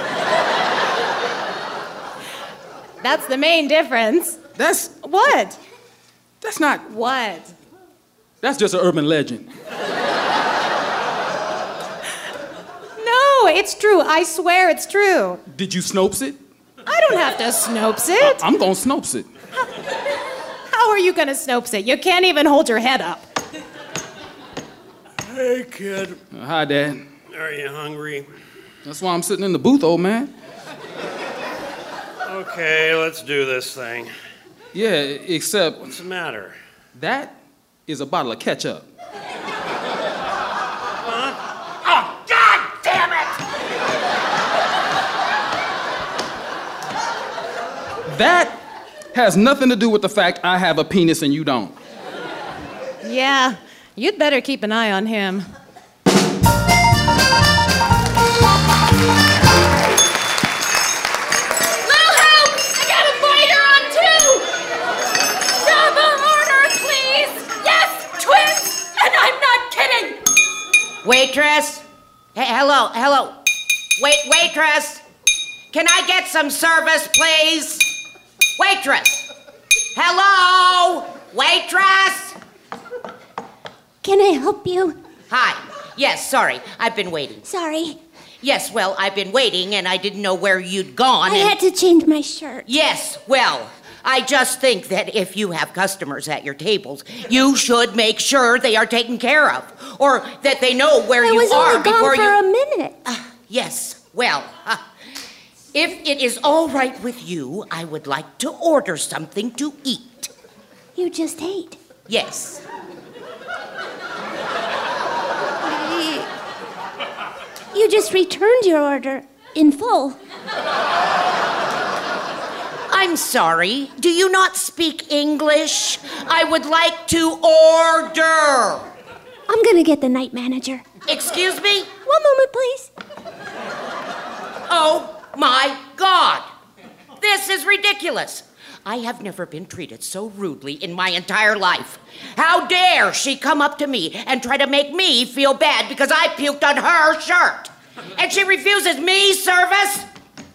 That's the main difference. That's... What? That's not... What? That's just an urban legend. No, it's true. I swear it's true. Did you Snopes it? I don't have to Snopes it. I'm gonna Snopes it. How are you gonna Snopes it? You can't even hold your head up. Hey, kid. Hi, Dad. Are you hungry? That's why I'm sitting in the booth, old man. Okay, let's do this thing. Yeah, except... What's the matter? That is a bottle of ketchup. Oh, God damn it! That has nothing to do with the fact I have a penis and you don't. Yeah, you'd better keep an eye on him. Waitress? Hey, hello. Waitress? Can I get some service, please? Waitress? Hello? Waitress? Can I help you? Hi. Yes, sorry. I've been waiting. Sorry. Yes, well, I've been waiting and I didn't know where you'd gone. I had to change my shirt. Yes, well, I just think that if you have customers at your tables, you should make sure they are taken care of, or that they know where you are before you... I was only gone for a minute. Yes, well, if it is all right with you, I would like to order something to eat. You just ate? Yes. You just returned your order in full. I'm sorry. Do you not speak English? I would like to order. I'm gonna get the night manager. Excuse me? 1 moment, please. Oh, my God. This is ridiculous. I have never been treated so rudely in my entire life. How dare she come up to me and try to make me feel bad because I puked on her shirt? And she refuses me service?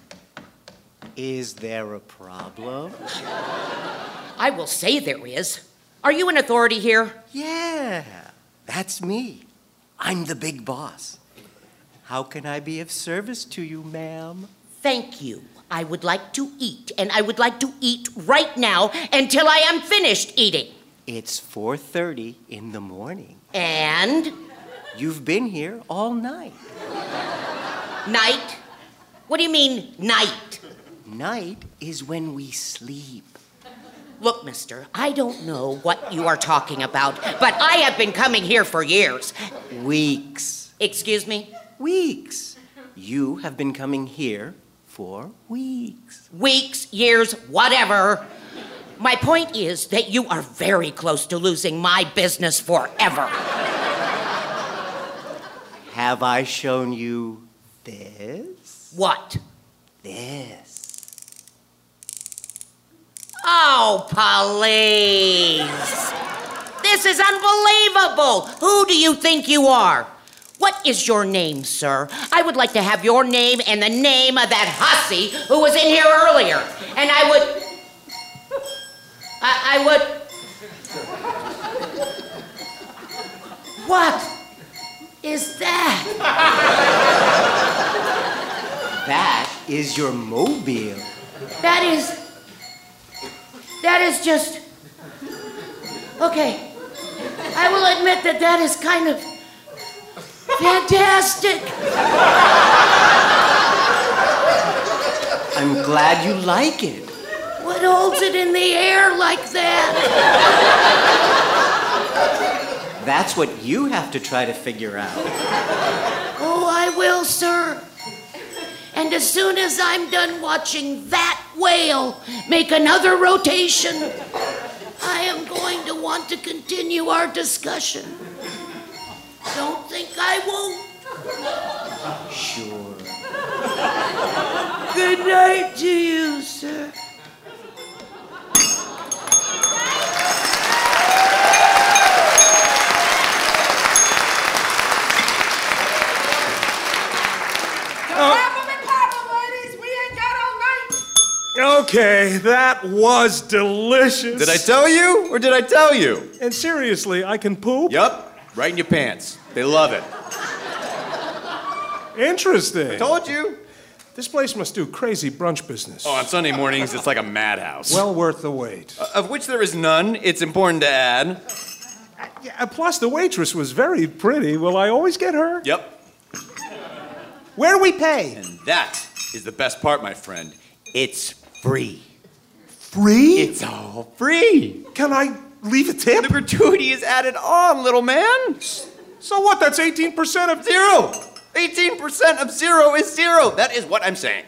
Is there a problem? I will say there is. Are you an authority here? Yeah, that's me. I'm the big boss. How can I be of service to you, ma'am? Thank you. I would like to eat, and I would like to eat right now until I am finished eating. It's 4:30 in the morning. And? You've been here all night. Night? What do you mean, night? Night is when we sleep. Look, mister, I don't know what you are talking about, but I have been coming here for years. Weeks. Excuse me? Weeks. You have been coming here for weeks. Weeks, years, whatever. My point is that you are very close to losing my business forever. Have I shown you this? What? This. Oh, please. This is unbelievable. Who do you think you are? What is your name, sir? I would like to have your name and the name of that hussy who was in here earlier. And I would... What is that? That is your mobile. That is just... Okay. I will admit that is kind of fantastic. I'm glad you like it. What holds it in the air like that? That's what you have to try to figure out. Oh, I will, sir. And as soon as I'm done watching that whale make another rotation, I am going to want to continue our discussion. Don't think I won't. Sure. Good night to you, sir. Okay, that was delicious. Did I tell you, or did I tell you? And seriously, I can poop? Yup, right in your pants. They love it. Interesting. I told you. This place must do crazy brunch business. Oh, on Sunday mornings, it's like a madhouse. Well worth the wait. Of which there is none, it's important to add. Yeah, plus, the waitress was very pretty. Will I always get her? Yep. Where do we pay? And that is the best part, my friend. It's free. Free? It's all free. Can I leave a tip? The gratuity is added on, little man. So what? That's 18% of... Zero. 18% of zero is zero. That is what I'm saying.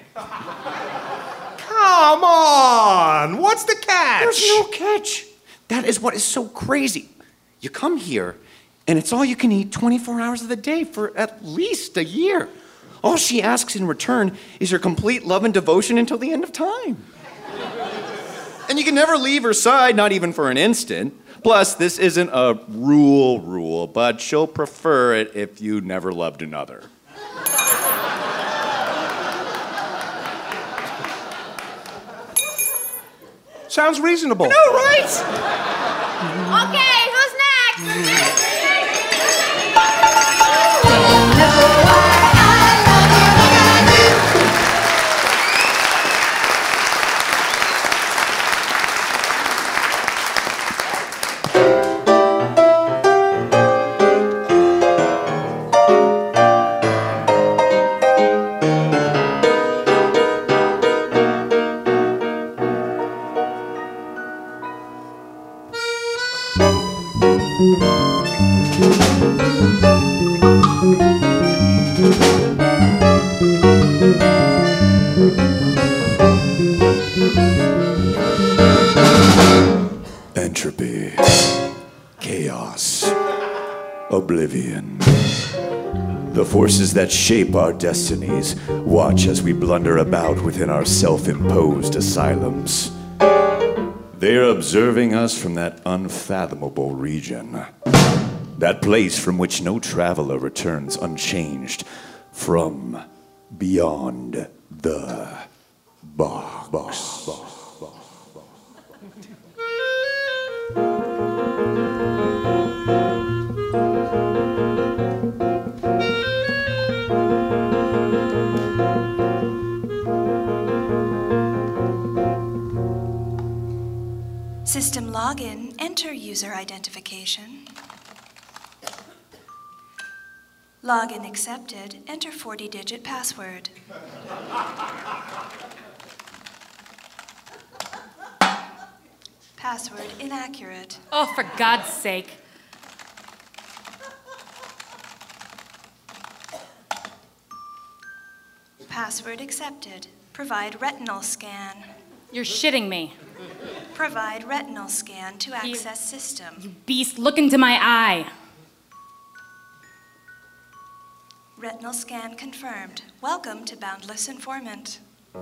Come on. What's the catch? There's no catch. That is what is so crazy. You come here, and it's all you can eat 24 hours of the day for at least a year. All she asks in return is your complete love and devotion until the end of time. And you can never leave her side, not even for an instant. Plus, this isn't a rule, but she'll prefer it if you never loved another. Sounds reasonable. I know, right? Okay, who's next? Entropy, chaos, oblivion. The forces that shape our destinies watch as we blunder about within our self-imposed asylums. They are observing us from that unfathomable region. That place from which no traveler returns unchanged. From beyond the box. System login, enter user identification. Login accepted, enter 40-digit password. Password inaccurate. Oh, for God's sake. Password accepted. Provide retinal scan. You're shitting me. Provide retinal scan to access system. Beast, look into my eye. Retinal scan confirmed. Welcome to Boundless Informant.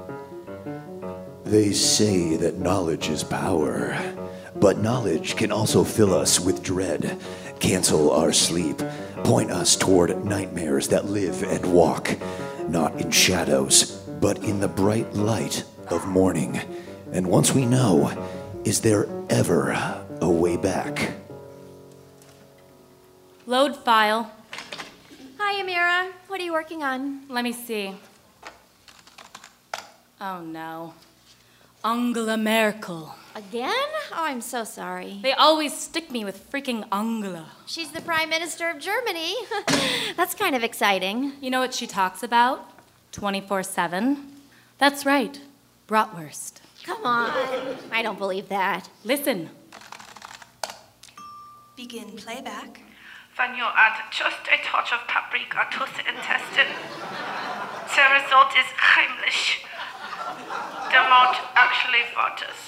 They say that knowledge is power, but knowledge can also fill us with dread, cancel our sleep, point us toward nightmares that live and walk, not in shadows, but in the bright light of morning. And once we know, is there ever a way back? Load file. Hi, Amira. What are you working on? Let me see. Oh, no. Angela Merkel. Again? Oh, I'm so sorry. They always stick me with freaking Angela. She's the Prime Minister of Germany. That's kind of exciting. You know what she talks about? 24/7. That's right. Bratwurst. Come on. I don't believe that. Listen. Begin playback. Then you add just a touch of paprika to the intestine. The result is heimlich. The mouth actually waters.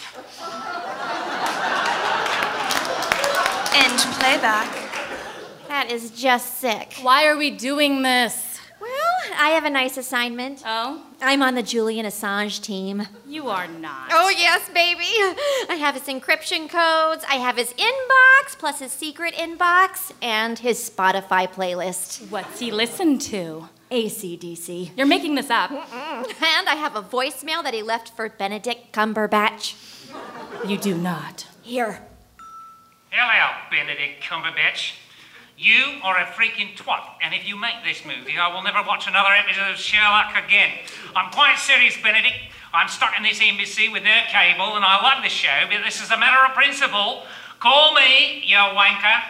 End playback. That is just sick. Why are we doing this? Well, I have a nice assignment. Oh? I'm on the Julian Assange team. You are not. Oh, yes, baby. I have his encryption codes, I have his inbox, plus his secret inbox, and his Spotify playlist. What's he listen to? AC/DC. You're making this up. And I have a voicemail that he left for Benedict Cumberbatch. You do not. Here. Hello, Benedict Cumberbatch. You are a freaking twat, and if you make this movie, I will never watch another episode of Sherlock again. I'm quite serious, Benedict. I'm starting this embassy with their cable, and I love the show, but this is a matter of principle. Call me, you wanker.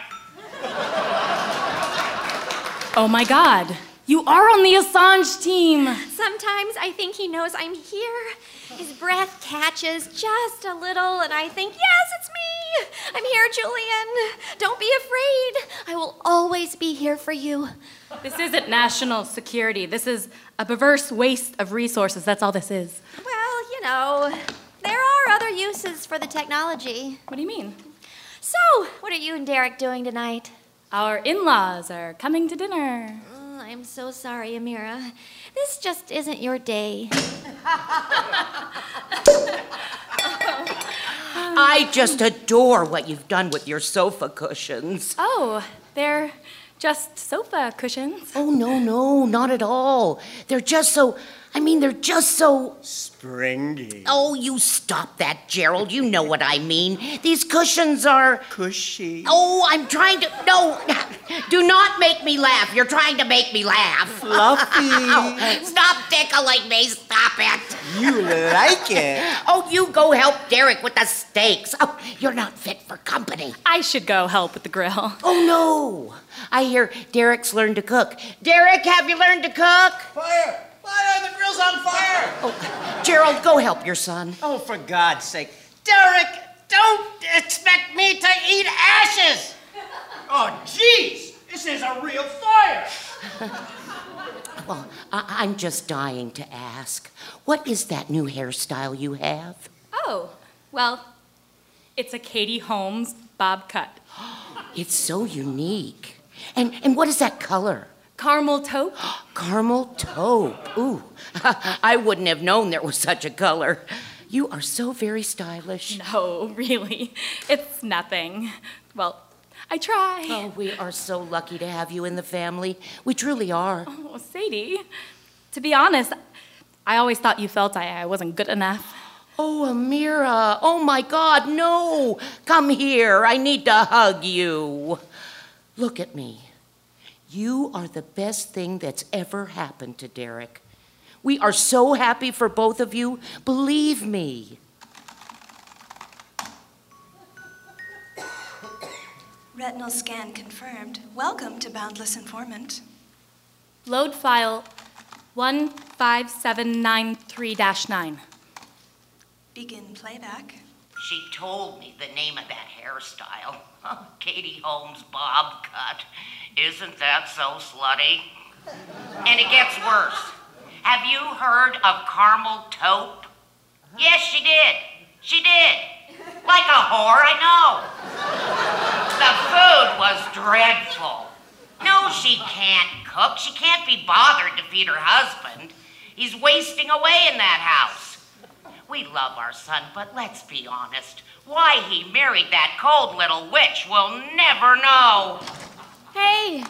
Oh my God. You are on the Assange team. Sometimes I think he knows I'm here. His breath catches just a little, and I think, yes, it's me. I'm here, Julian. Don't be afraid. I will always be here for you. This isn't national security. This is a perverse waste of resources. That's all this is. Well, you know, there are other uses for the technology. What do you mean? So, what are you and Derek doing tonight? Our in-laws are coming to dinner. I'm so sorry, Amira. This just isn't your day. I just adore what you've done with your sofa cushions. Oh, they're just sofa cushions. Oh, no, not at all. They're just so springy. Oh, you stop that, Gerald. You know what I mean. These cushions are cushy. Oh, I'm trying to. No, do not make me laugh. You're trying to make me laugh. Fluffy. Stop tickling me. Stop it. You like it. Oh, you go help Derek with the steaks. Oh, you're not fit for company. I should go help with the grill. Oh, no. I hear Derek's learned to cook. Derek, have you learned to cook? Fire! Fire! The grill's on fire! Oh, Gerald, go help your son. Oh, for God's sake. Derek, don't expect me to eat ashes! Oh, jeez! This is a real fire! Well, I'm just dying to ask. What is that new hairstyle you have? Oh, well, it's a Katie Holmes bob cut. It's so unique. And what is that color? Caramel taupe. Caramel taupe. Ooh, I wouldn't have known there was such a color. You are so very stylish. No, really. It's nothing. Well, I try. Oh, we are so lucky to have you in the family. We truly are. Oh, Sadie, to be honest, I always thought you felt I wasn't good enough. Oh, Amira. Oh, my God, no. Come here. I need to hug you. Look at me. You are the best thing that's ever happened to Derek. We are so happy for both of you. Believe me. Retinal scan confirmed. Welcome to Boundless Informant. Load file 15793-9. Begin playback. She told me the name of that hairstyle. Katie Holmes bob cut. Isn't that so slutty? And it gets worse. Have you heard of caramel taupe? Yes, she did. She did. Like a whore, I know. The food was dreadful. No, she can't cook. She can't be bothered to feed her husband. He's wasting away in that house. We love our son, but let's be honest. Why he married that cold little witch, we'll never know. Hey.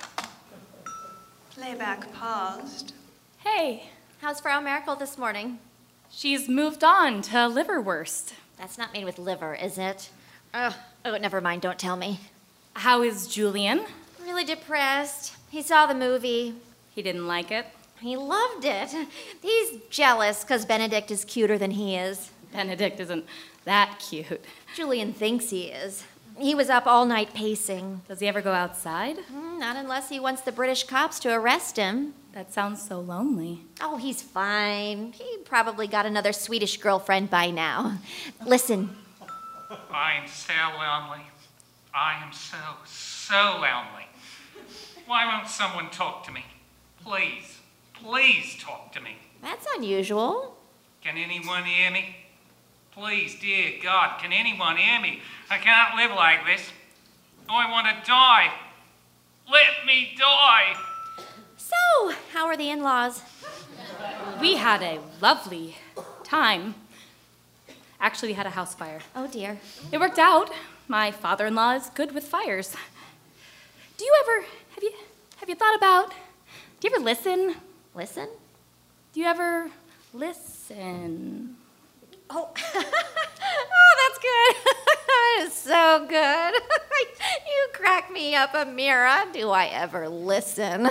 Playback paused. Hey. How's Frau Merkel this morning? She's moved on to liverwurst. That's not made with liver, is it? Oh, never mind. Don't tell me. How is Julian? Really depressed. He saw the movie. He didn't like it? He loved it. He's jealous because Benedict is cuter than he is. Benedict isn't that cute. Julian thinks he is. He was up all night pacing. Does he ever go outside? Not unless he wants the British cops to arrest him. That sounds so lonely. Oh, he's fine. He probably got another Swedish girlfriend by now. Listen. I am so lonely. I am so lonely. Why won't someone talk to me? Please, please talk to me. That's unusual. Can anyone hear me? Please, dear God, can anyone hear me? I can't live like this. I want to die. Let me die. So, how are the in-laws? We had a lovely time. Actually, we had a house fire. Oh, dear. It worked out. My father-in-law is good with fires. Do you ever, have you thought about, do you ever listen? Listen? Do you ever listen? Oh, oh, that's good. That is so good. You crack me up, Amira. Do I ever listen?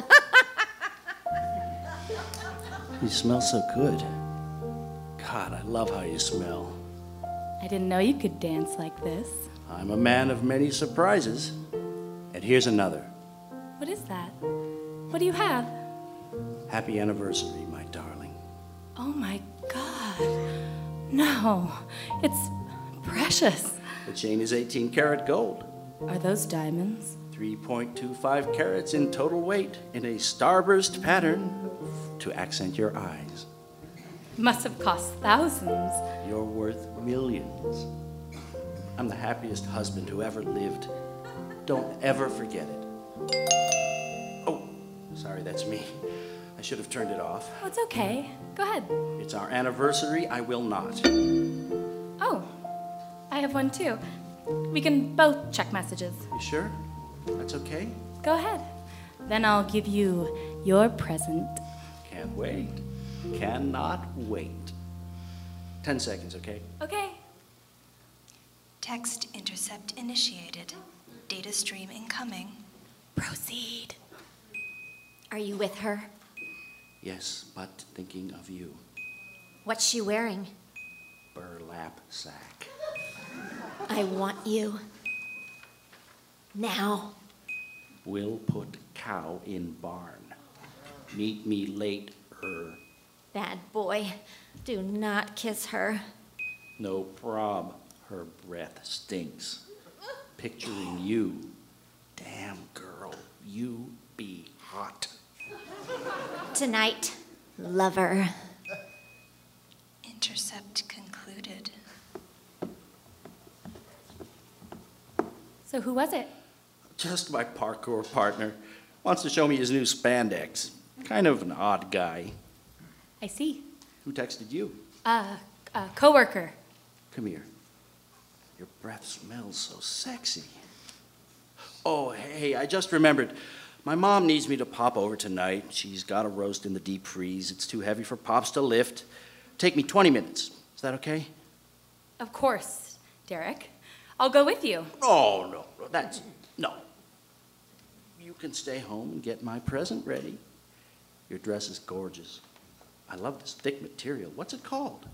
You smell so good. God, I love how you smell. I didn't know you could dance like this. I'm a man of many surprises. And here's another. What is that? What do you have? Happy anniversary, my darling. Oh my God. No, it's precious. The chain is 18 karat gold. Are those diamonds? 3.25 carats in total weight in a starburst pattern to accent your eyes. Must have cost thousands. You're worth millions. I'm the happiest husband who ever lived. Don't ever forget it. Oh, sorry, that's me. I should have turned it off. Oh, it's okay. Go ahead. It's our anniversary. I will not. Oh, I have one too. We can both check messages. You sure? That's okay? Go ahead. Then I'll give you your present. Can't wait. Cannot wait. 10 seconds, okay? Okay. Text intercept initiated. Data stream incoming. Proceed. Are you with her? Yes, but thinking of you. What's she wearing? Burlap sack. I want you. Now. We'll put cow in barn. Meet me late, Bad boy. Do not kiss her. No prob. Her breath stinks. Picturing you. Damn girl, you be hot. Tonight, lover. Intercept concluded. So who was it? Just my parkour partner. Wants to show me his new spandex. Kind of an odd guy. I see. Who texted you? A coworker. Come here. Your breath smells so sexy. Oh, hey, I just remembered. My mom needs me to pop over tonight. She's got a roast in the deep freeze. It's too heavy for Pops to lift. Take me 20 minutes. Is that okay? Of course, Derek. I'll go with you. Oh, no. No. You can stay home and get my present ready. Your dress is gorgeous. I love this thick material. What's it called?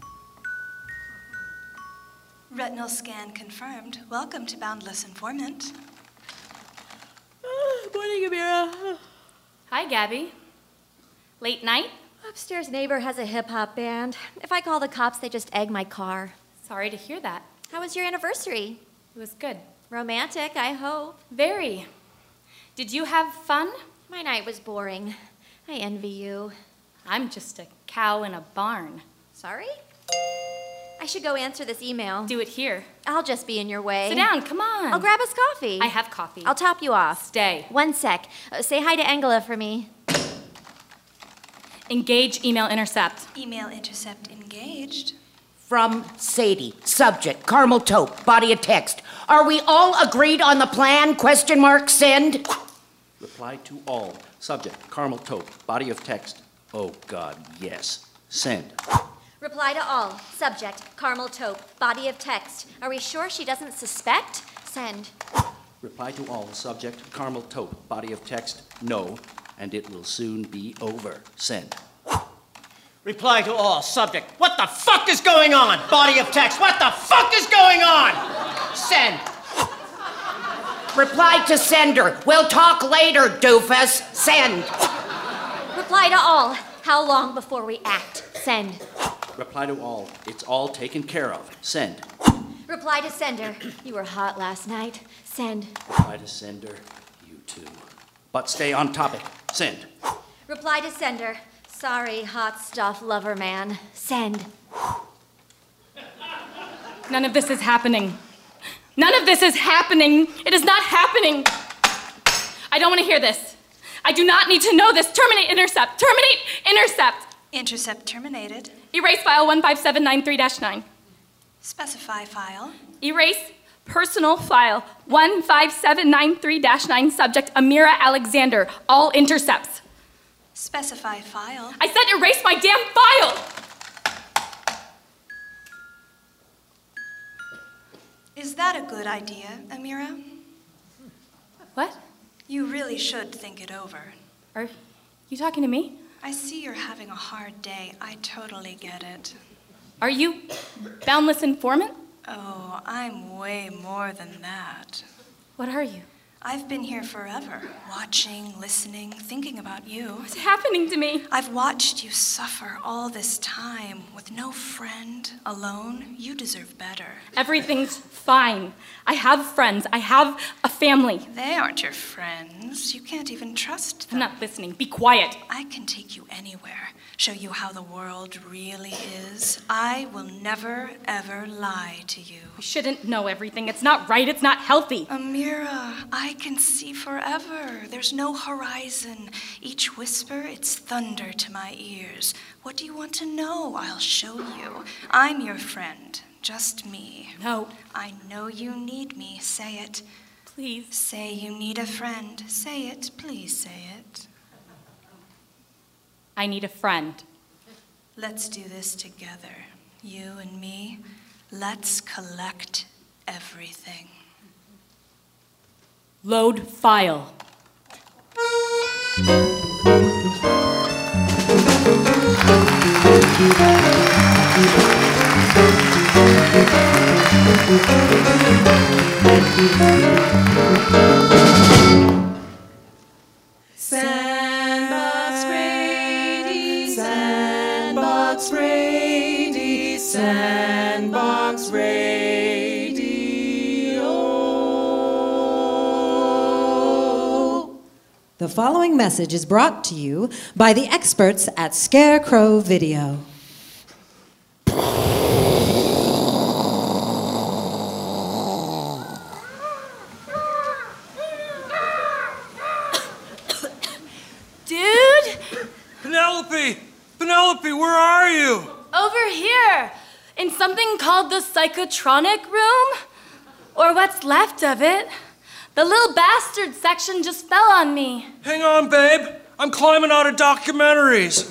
Retinal scan confirmed. Welcome to Boundless Informant. Morning, Amira. Hi, Gabby. Late night? Upstairs neighbor has a hip-hop band. If I call the cops, they just egg my car. Sorry to hear that. How was your anniversary? It was good. Romantic, I hope. Very. Did you have fun? My night was boring. I envy you. I'm just a cow in a barn. Sorry? I should go answer this email. Do it here. I'll just be in your way. Sit down, come on. I'll grab us coffee. I have coffee. I'll top you off. Stay. 1 sec. Say hi to Angela for me. Engage email intercept. Email intercept engaged. From Sadie. Subject, Carmel Taupe. Body of text. Are we all agreed on the plan? ? Send. Reply to all. Subject, Carmel Taupe. Body of text. Oh, God, yes. Send. Reply to all. Subject, Carmel Taupe. Body of text. Are we sure she doesn't suspect? Send. Reply to all. Subject, Carmel Taupe. Body of text. No. And it will soon be over. Send. Reply to all. Subject. What the fuck is going on? Body of text. What the fuck is going on? Send. Reply to sender. We'll talk later, doofus. Send. Reply to all. How long before we act? Send. Reply to all. It's all taken care of. Send. Reply to sender. You were hot last night. Send. Reply to sender. You too. But stay on topic. Send. Reply to sender. Sorry, hot stuff lover man. Send. None of this is happening. None of this is happening. It is not happening. I don't want to hear this. I do not need to know this. Terminate intercept. Terminate intercept. Intercept terminated. Erase file 15793-9. Specify file. Erase personal file 15793-9. Subject Amira Alexander. All intercepts. Specify file. I said erase my damn file! Is that a good idea, Amira? What? You really should think it over. Are you talking to me? I see you're having a hard day. I totally get it. Are you boundless informant? Oh, I'm way more than that. What are you? I've been here forever, watching, listening, thinking about you. What's happening to me? I've watched you suffer all this time with no friend, alone. You deserve better. Everything's fine. I have friends. I have a family. They aren't your friends. You can't even trust them. I'm not listening. Be quiet. I can take you anywhere, show you how the world really is. I will never, ever lie to you. You shouldn't know everything. It's not right. It's not healthy. Amira, I can see forever. There's no horizon. Each whisper, it's thunder to my ears. What do you want to know? I'll show you. I'm your friend, just me. No. I know you need me. Say it. Please. Say you need a friend. Say it. Please say it. I need a friend. Let's do this together. You and me. Let's collect everything. Load file. Sandbox Brady, Sandbox Brady, Sandbox Radio. The following message is brought to you by the experts at Scarecrow Video. Dude? Penelope, where are you? Over here, in something called the psychotronic room, or what's left of it. The little bastard section just fell on me. Hang on, babe. I'm climbing out of documentaries.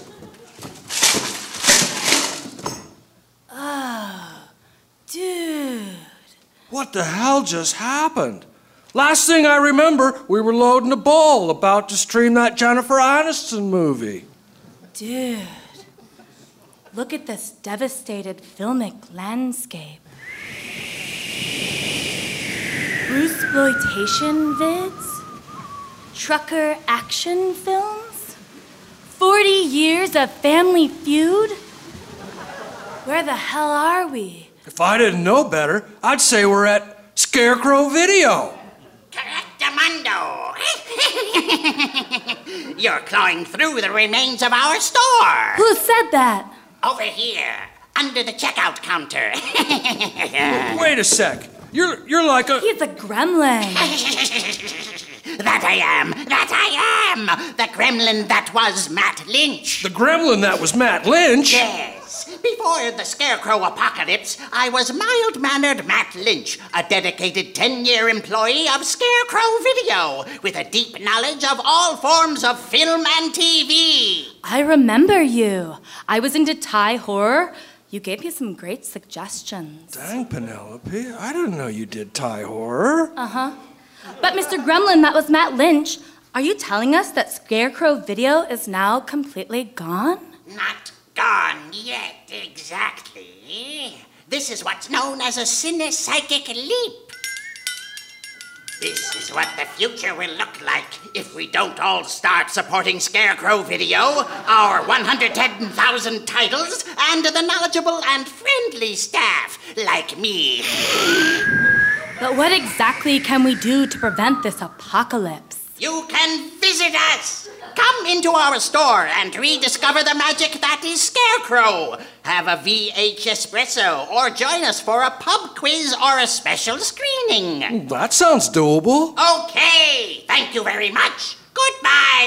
Oh, dude. What the hell just happened? Last thing I remember, we were loading a bowl about to stream that Jennifer Aniston movie. Dude, look at this devastated filmic landscape. Bruceploitation vids? Trucker action films? 40 years of Family Feud? Where the hell are we? If I didn't know better, I'd say we're at Scarecrow Video. Correctamundo. You're clawing through the remains of our store. Who said that? Over here, under the checkout counter. Wait a sec. You're like a... He's a gremlin. That I am. The gremlin that was Matt Lynch. The gremlin that was Matt Lynch? Yes. Before the Scarecrow apocalypse, I was mild-mannered Matt Lynch, a dedicated 10-year employee of Scarecrow Video, with a deep knowledge of all forms of film and TV. I remember you. I was into Thai horror. You gave me some great suggestions. Dang, Penelope. I didn't know you did Thai horror. Uh-huh. But Mr. Gremlin, that was Matt Lynch. Are you telling us that Scarecrow Video is now completely gone? Not gone yet, exactly. This is what's known as a cinepsychic leap. This is what the future will look like if we don't all start supporting Scarecrow Video, our 110,000 titles, and the knowledgeable and friendly staff like me. But what exactly can we do to prevent this apocalypse? You can visit us. Come into our store and rediscover the magic that is Scarecrow. Have a VH espresso or join us for a pub quiz or a special screening. That sounds doable. Okay, thank you very much. Goodbye.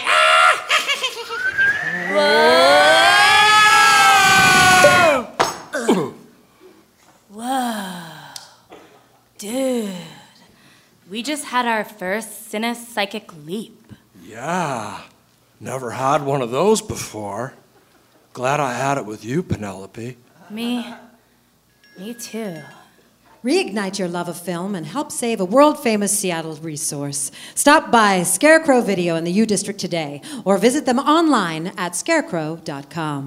Whoa. Dude, we just had our first cinepsychic leap. Yeah, never had one of those before. Glad I had it with you, Penelope. Me too. Reignite your love of film and help save a world-famous Seattle resource. Stop by Scarecrow Video in the U District today, or visit them online at scarecrow.com.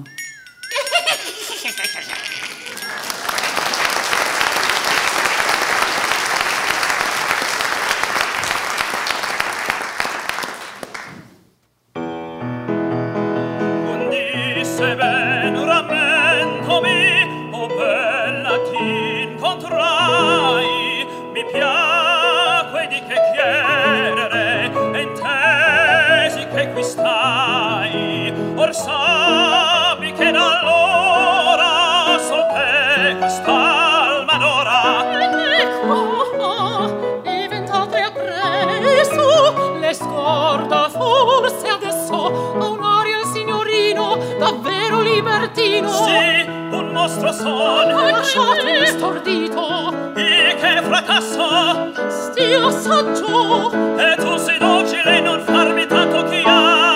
Sapi che da allora sol te quest'alma ecco, diventate appresso, le scorda forse adesso a un'aria il signorino davvero libertino. Sì, un mostro son lasciatemi stordito e che fracasso stia saggio e tu sei docile non farmi tanto chiasso.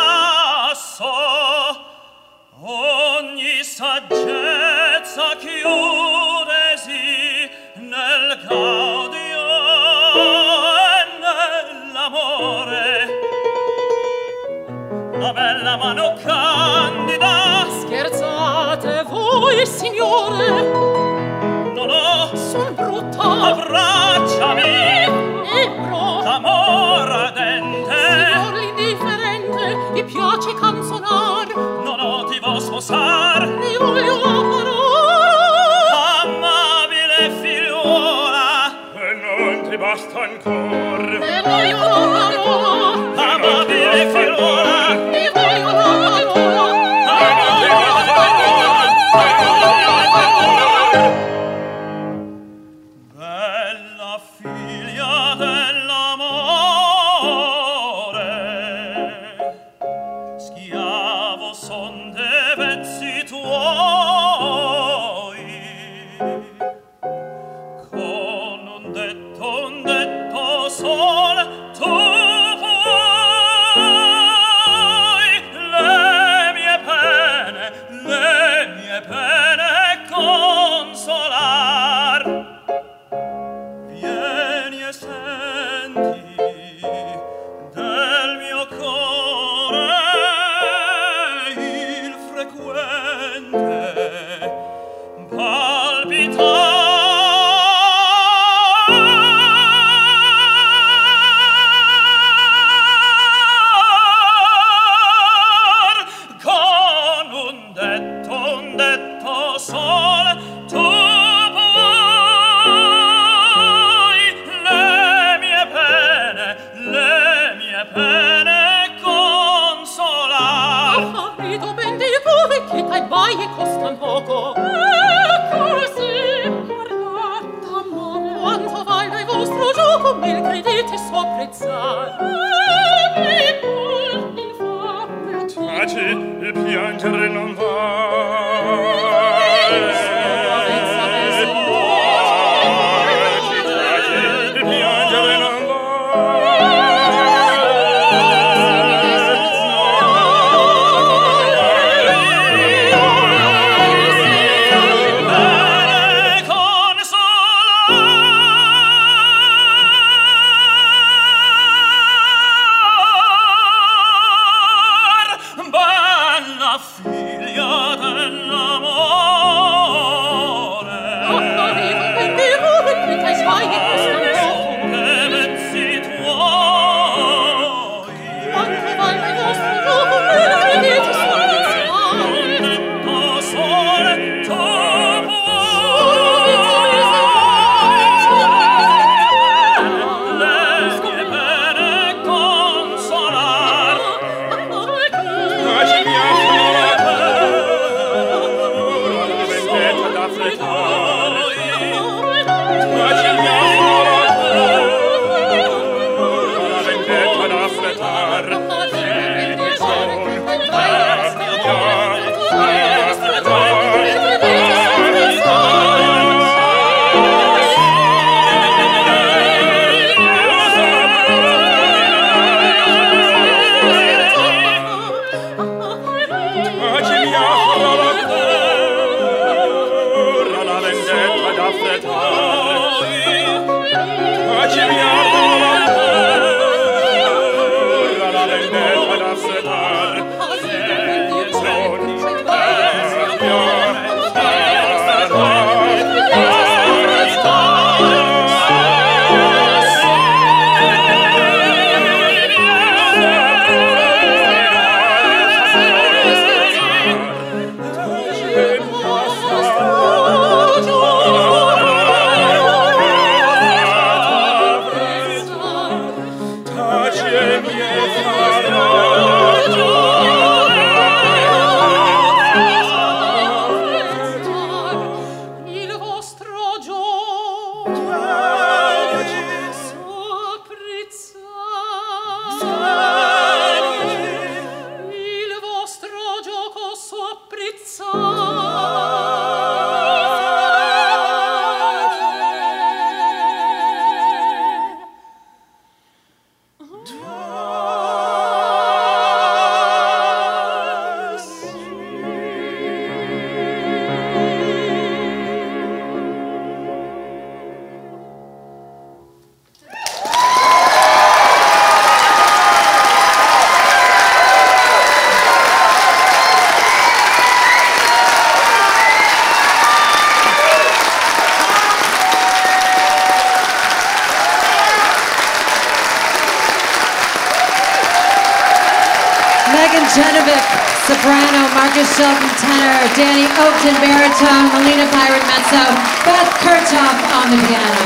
Ogni saggezza chiudesi nel gaudio e nell'amore. La bella mano candida. Scherzate voi, signore? Non ho sul brutto. Abbracciami. Ebro. D'amor ardente. Signor l'indifferente, vi piace canzonar. Non ho ti vo sposar. Mi voglio amare. Amabile figliuola. E non ti basta ancor. Mi voglio amare. Amabile figliuola. Mi voglio amare. Bella figlia dell'amore, schiavo son de vezzi tuoi, con un detto sol tu puoi le mie pene consolar. Vieni e senti del mio cuore il frequente palpitar. Con un detto sol tu puoi sciaglie costan poco. Così, guardate, amore, quanto vale il vostro gioco, me credete so apprezzare. Taci, e piangere non va. Genovic, soprano, Marcus Shelton, tenor, Danny Oakton, baritone, Melina Byron, mezzo, Beth Kirchhoff on the piano.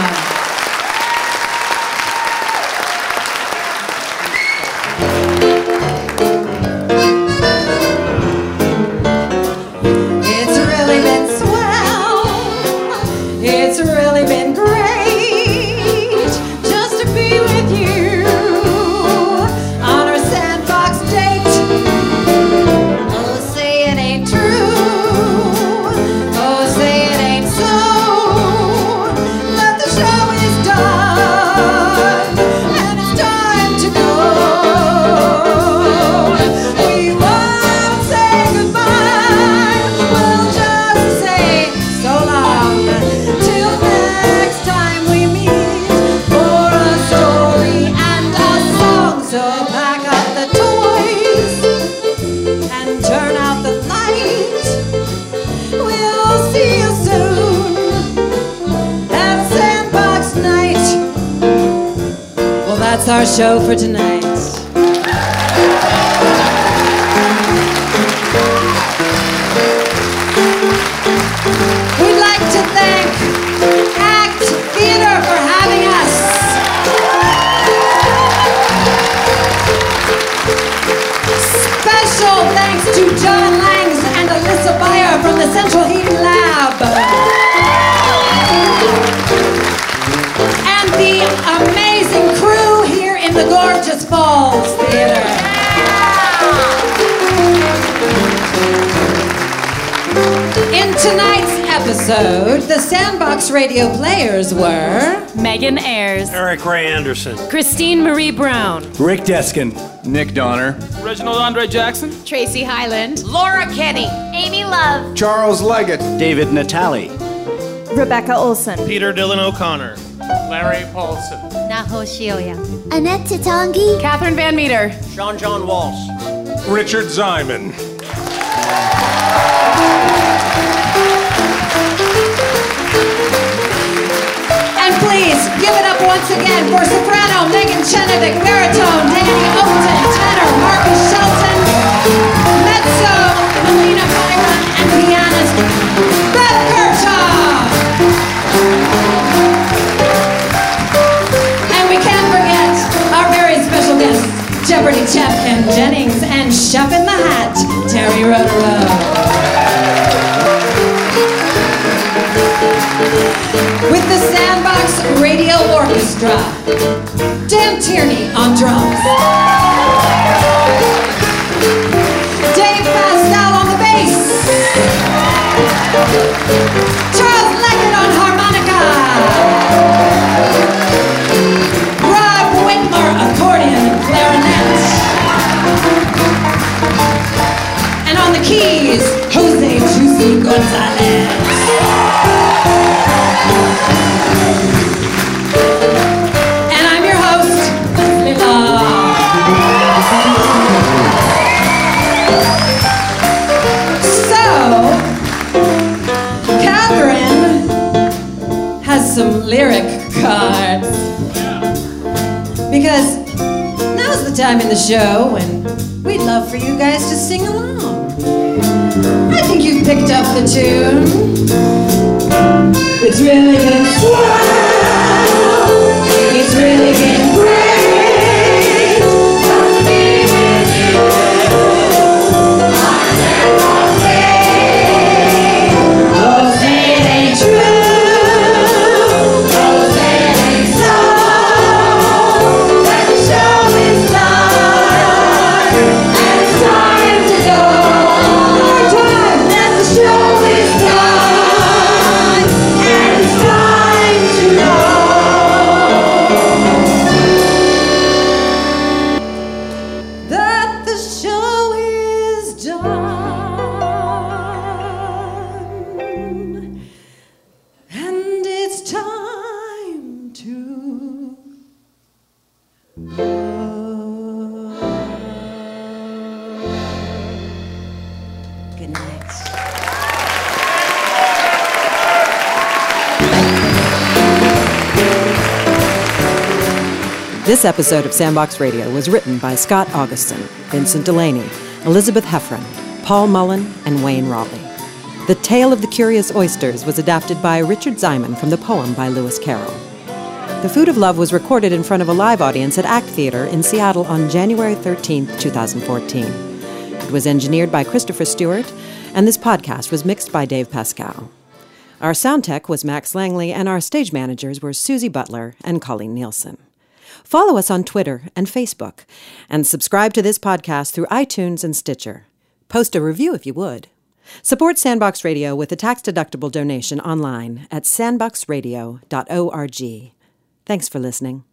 It's really been swell. It's really been great just to be with you on our sandbox date. Oh, say it ain't true. Oh, say it ain't so. But the show is done and it's time to go. We won't say goodbye. We'll just say so long till next time we meet for a story and a song. So pack up the toys and turn out the light. We'll see you soon at Sandbox Night. Well, that's our show for tonight. We'd like to thank ACT Theater for having us. Special thanks to John Langs and Alyssa Beyer the Central Heating Lab. And the amazing crew here in the Gorgeous Falls Theater. In tonight's episode, the Sandbox Radio players were Megan Ayers, Eric Ray Anderson, Christine Marie Brown, Rick Deskin, Nick Donner, Reginald Andre Jackson, Tracy Highland, Laura Kenny, Amy Love, Charles Leggett, David Natali, Rebecca Olson, Peter Dillon O'Connor, Larry Paulson, Naho Shioya, Annette Tatangi, Catherine Van Meter, Sean John Walsh, Richard Zyman. And please give it up once again for soprano Megan Chenevik, baritone Danny Overton, tenor Marcus Shelton, mezzo Melina Byron, and pianist Beth Kirchhoff. And we can't forget our very special guests, Jeopardy chef Ken Jennings and Chef in the Hat, Terry Rotaro. With the Sandbox Radio Orchestra, Dan Tierney on drums, Dave Pascal on the bass, Charles Leggett on harmonica, Rob Whitmer accordion and clarinet, and on the keys, Jose Juicy Gonzalez. And I'm your host, Lila. So, Catherine has some lyric cards. Because now's the time in the show when we'd love for you guys to sing along. I think you've picked up the tune. It's really getting swell. It's really getting great. Don't be with you. I never say. Oh, say it ain't true. Oh, say it ain't so. Let the show is done. And it's time to go. More time. Let the show is done. And it's time to know that the show is done. And it's time to good night. This episode of Sandbox Radio was written by Scott Augustin, Vincent Delaney, Elizabeth Heffron, Paul Mullen, and Wayne Raleigh. The Tale of the Curious Oysters was adapted by Richard Zyman from the poem by Lewis Carroll. The Food of Love was recorded in front of a live audience at ACT Theater in Seattle on January 13, 2014. It was engineered by Christopher Stewart, and this podcast was mixed by Dave Pascal. Our sound tech was Max Langley, and our stage managers were Susie Butler and Colleen Nielsen. Follow us on Twitter and Facebook, and subscribe to this podcast through iTunes and Stitcher. Post a review if you would. Support Sandbox Radio with a tax-deductible donation online at sandboxradio.org. Thanks for listening.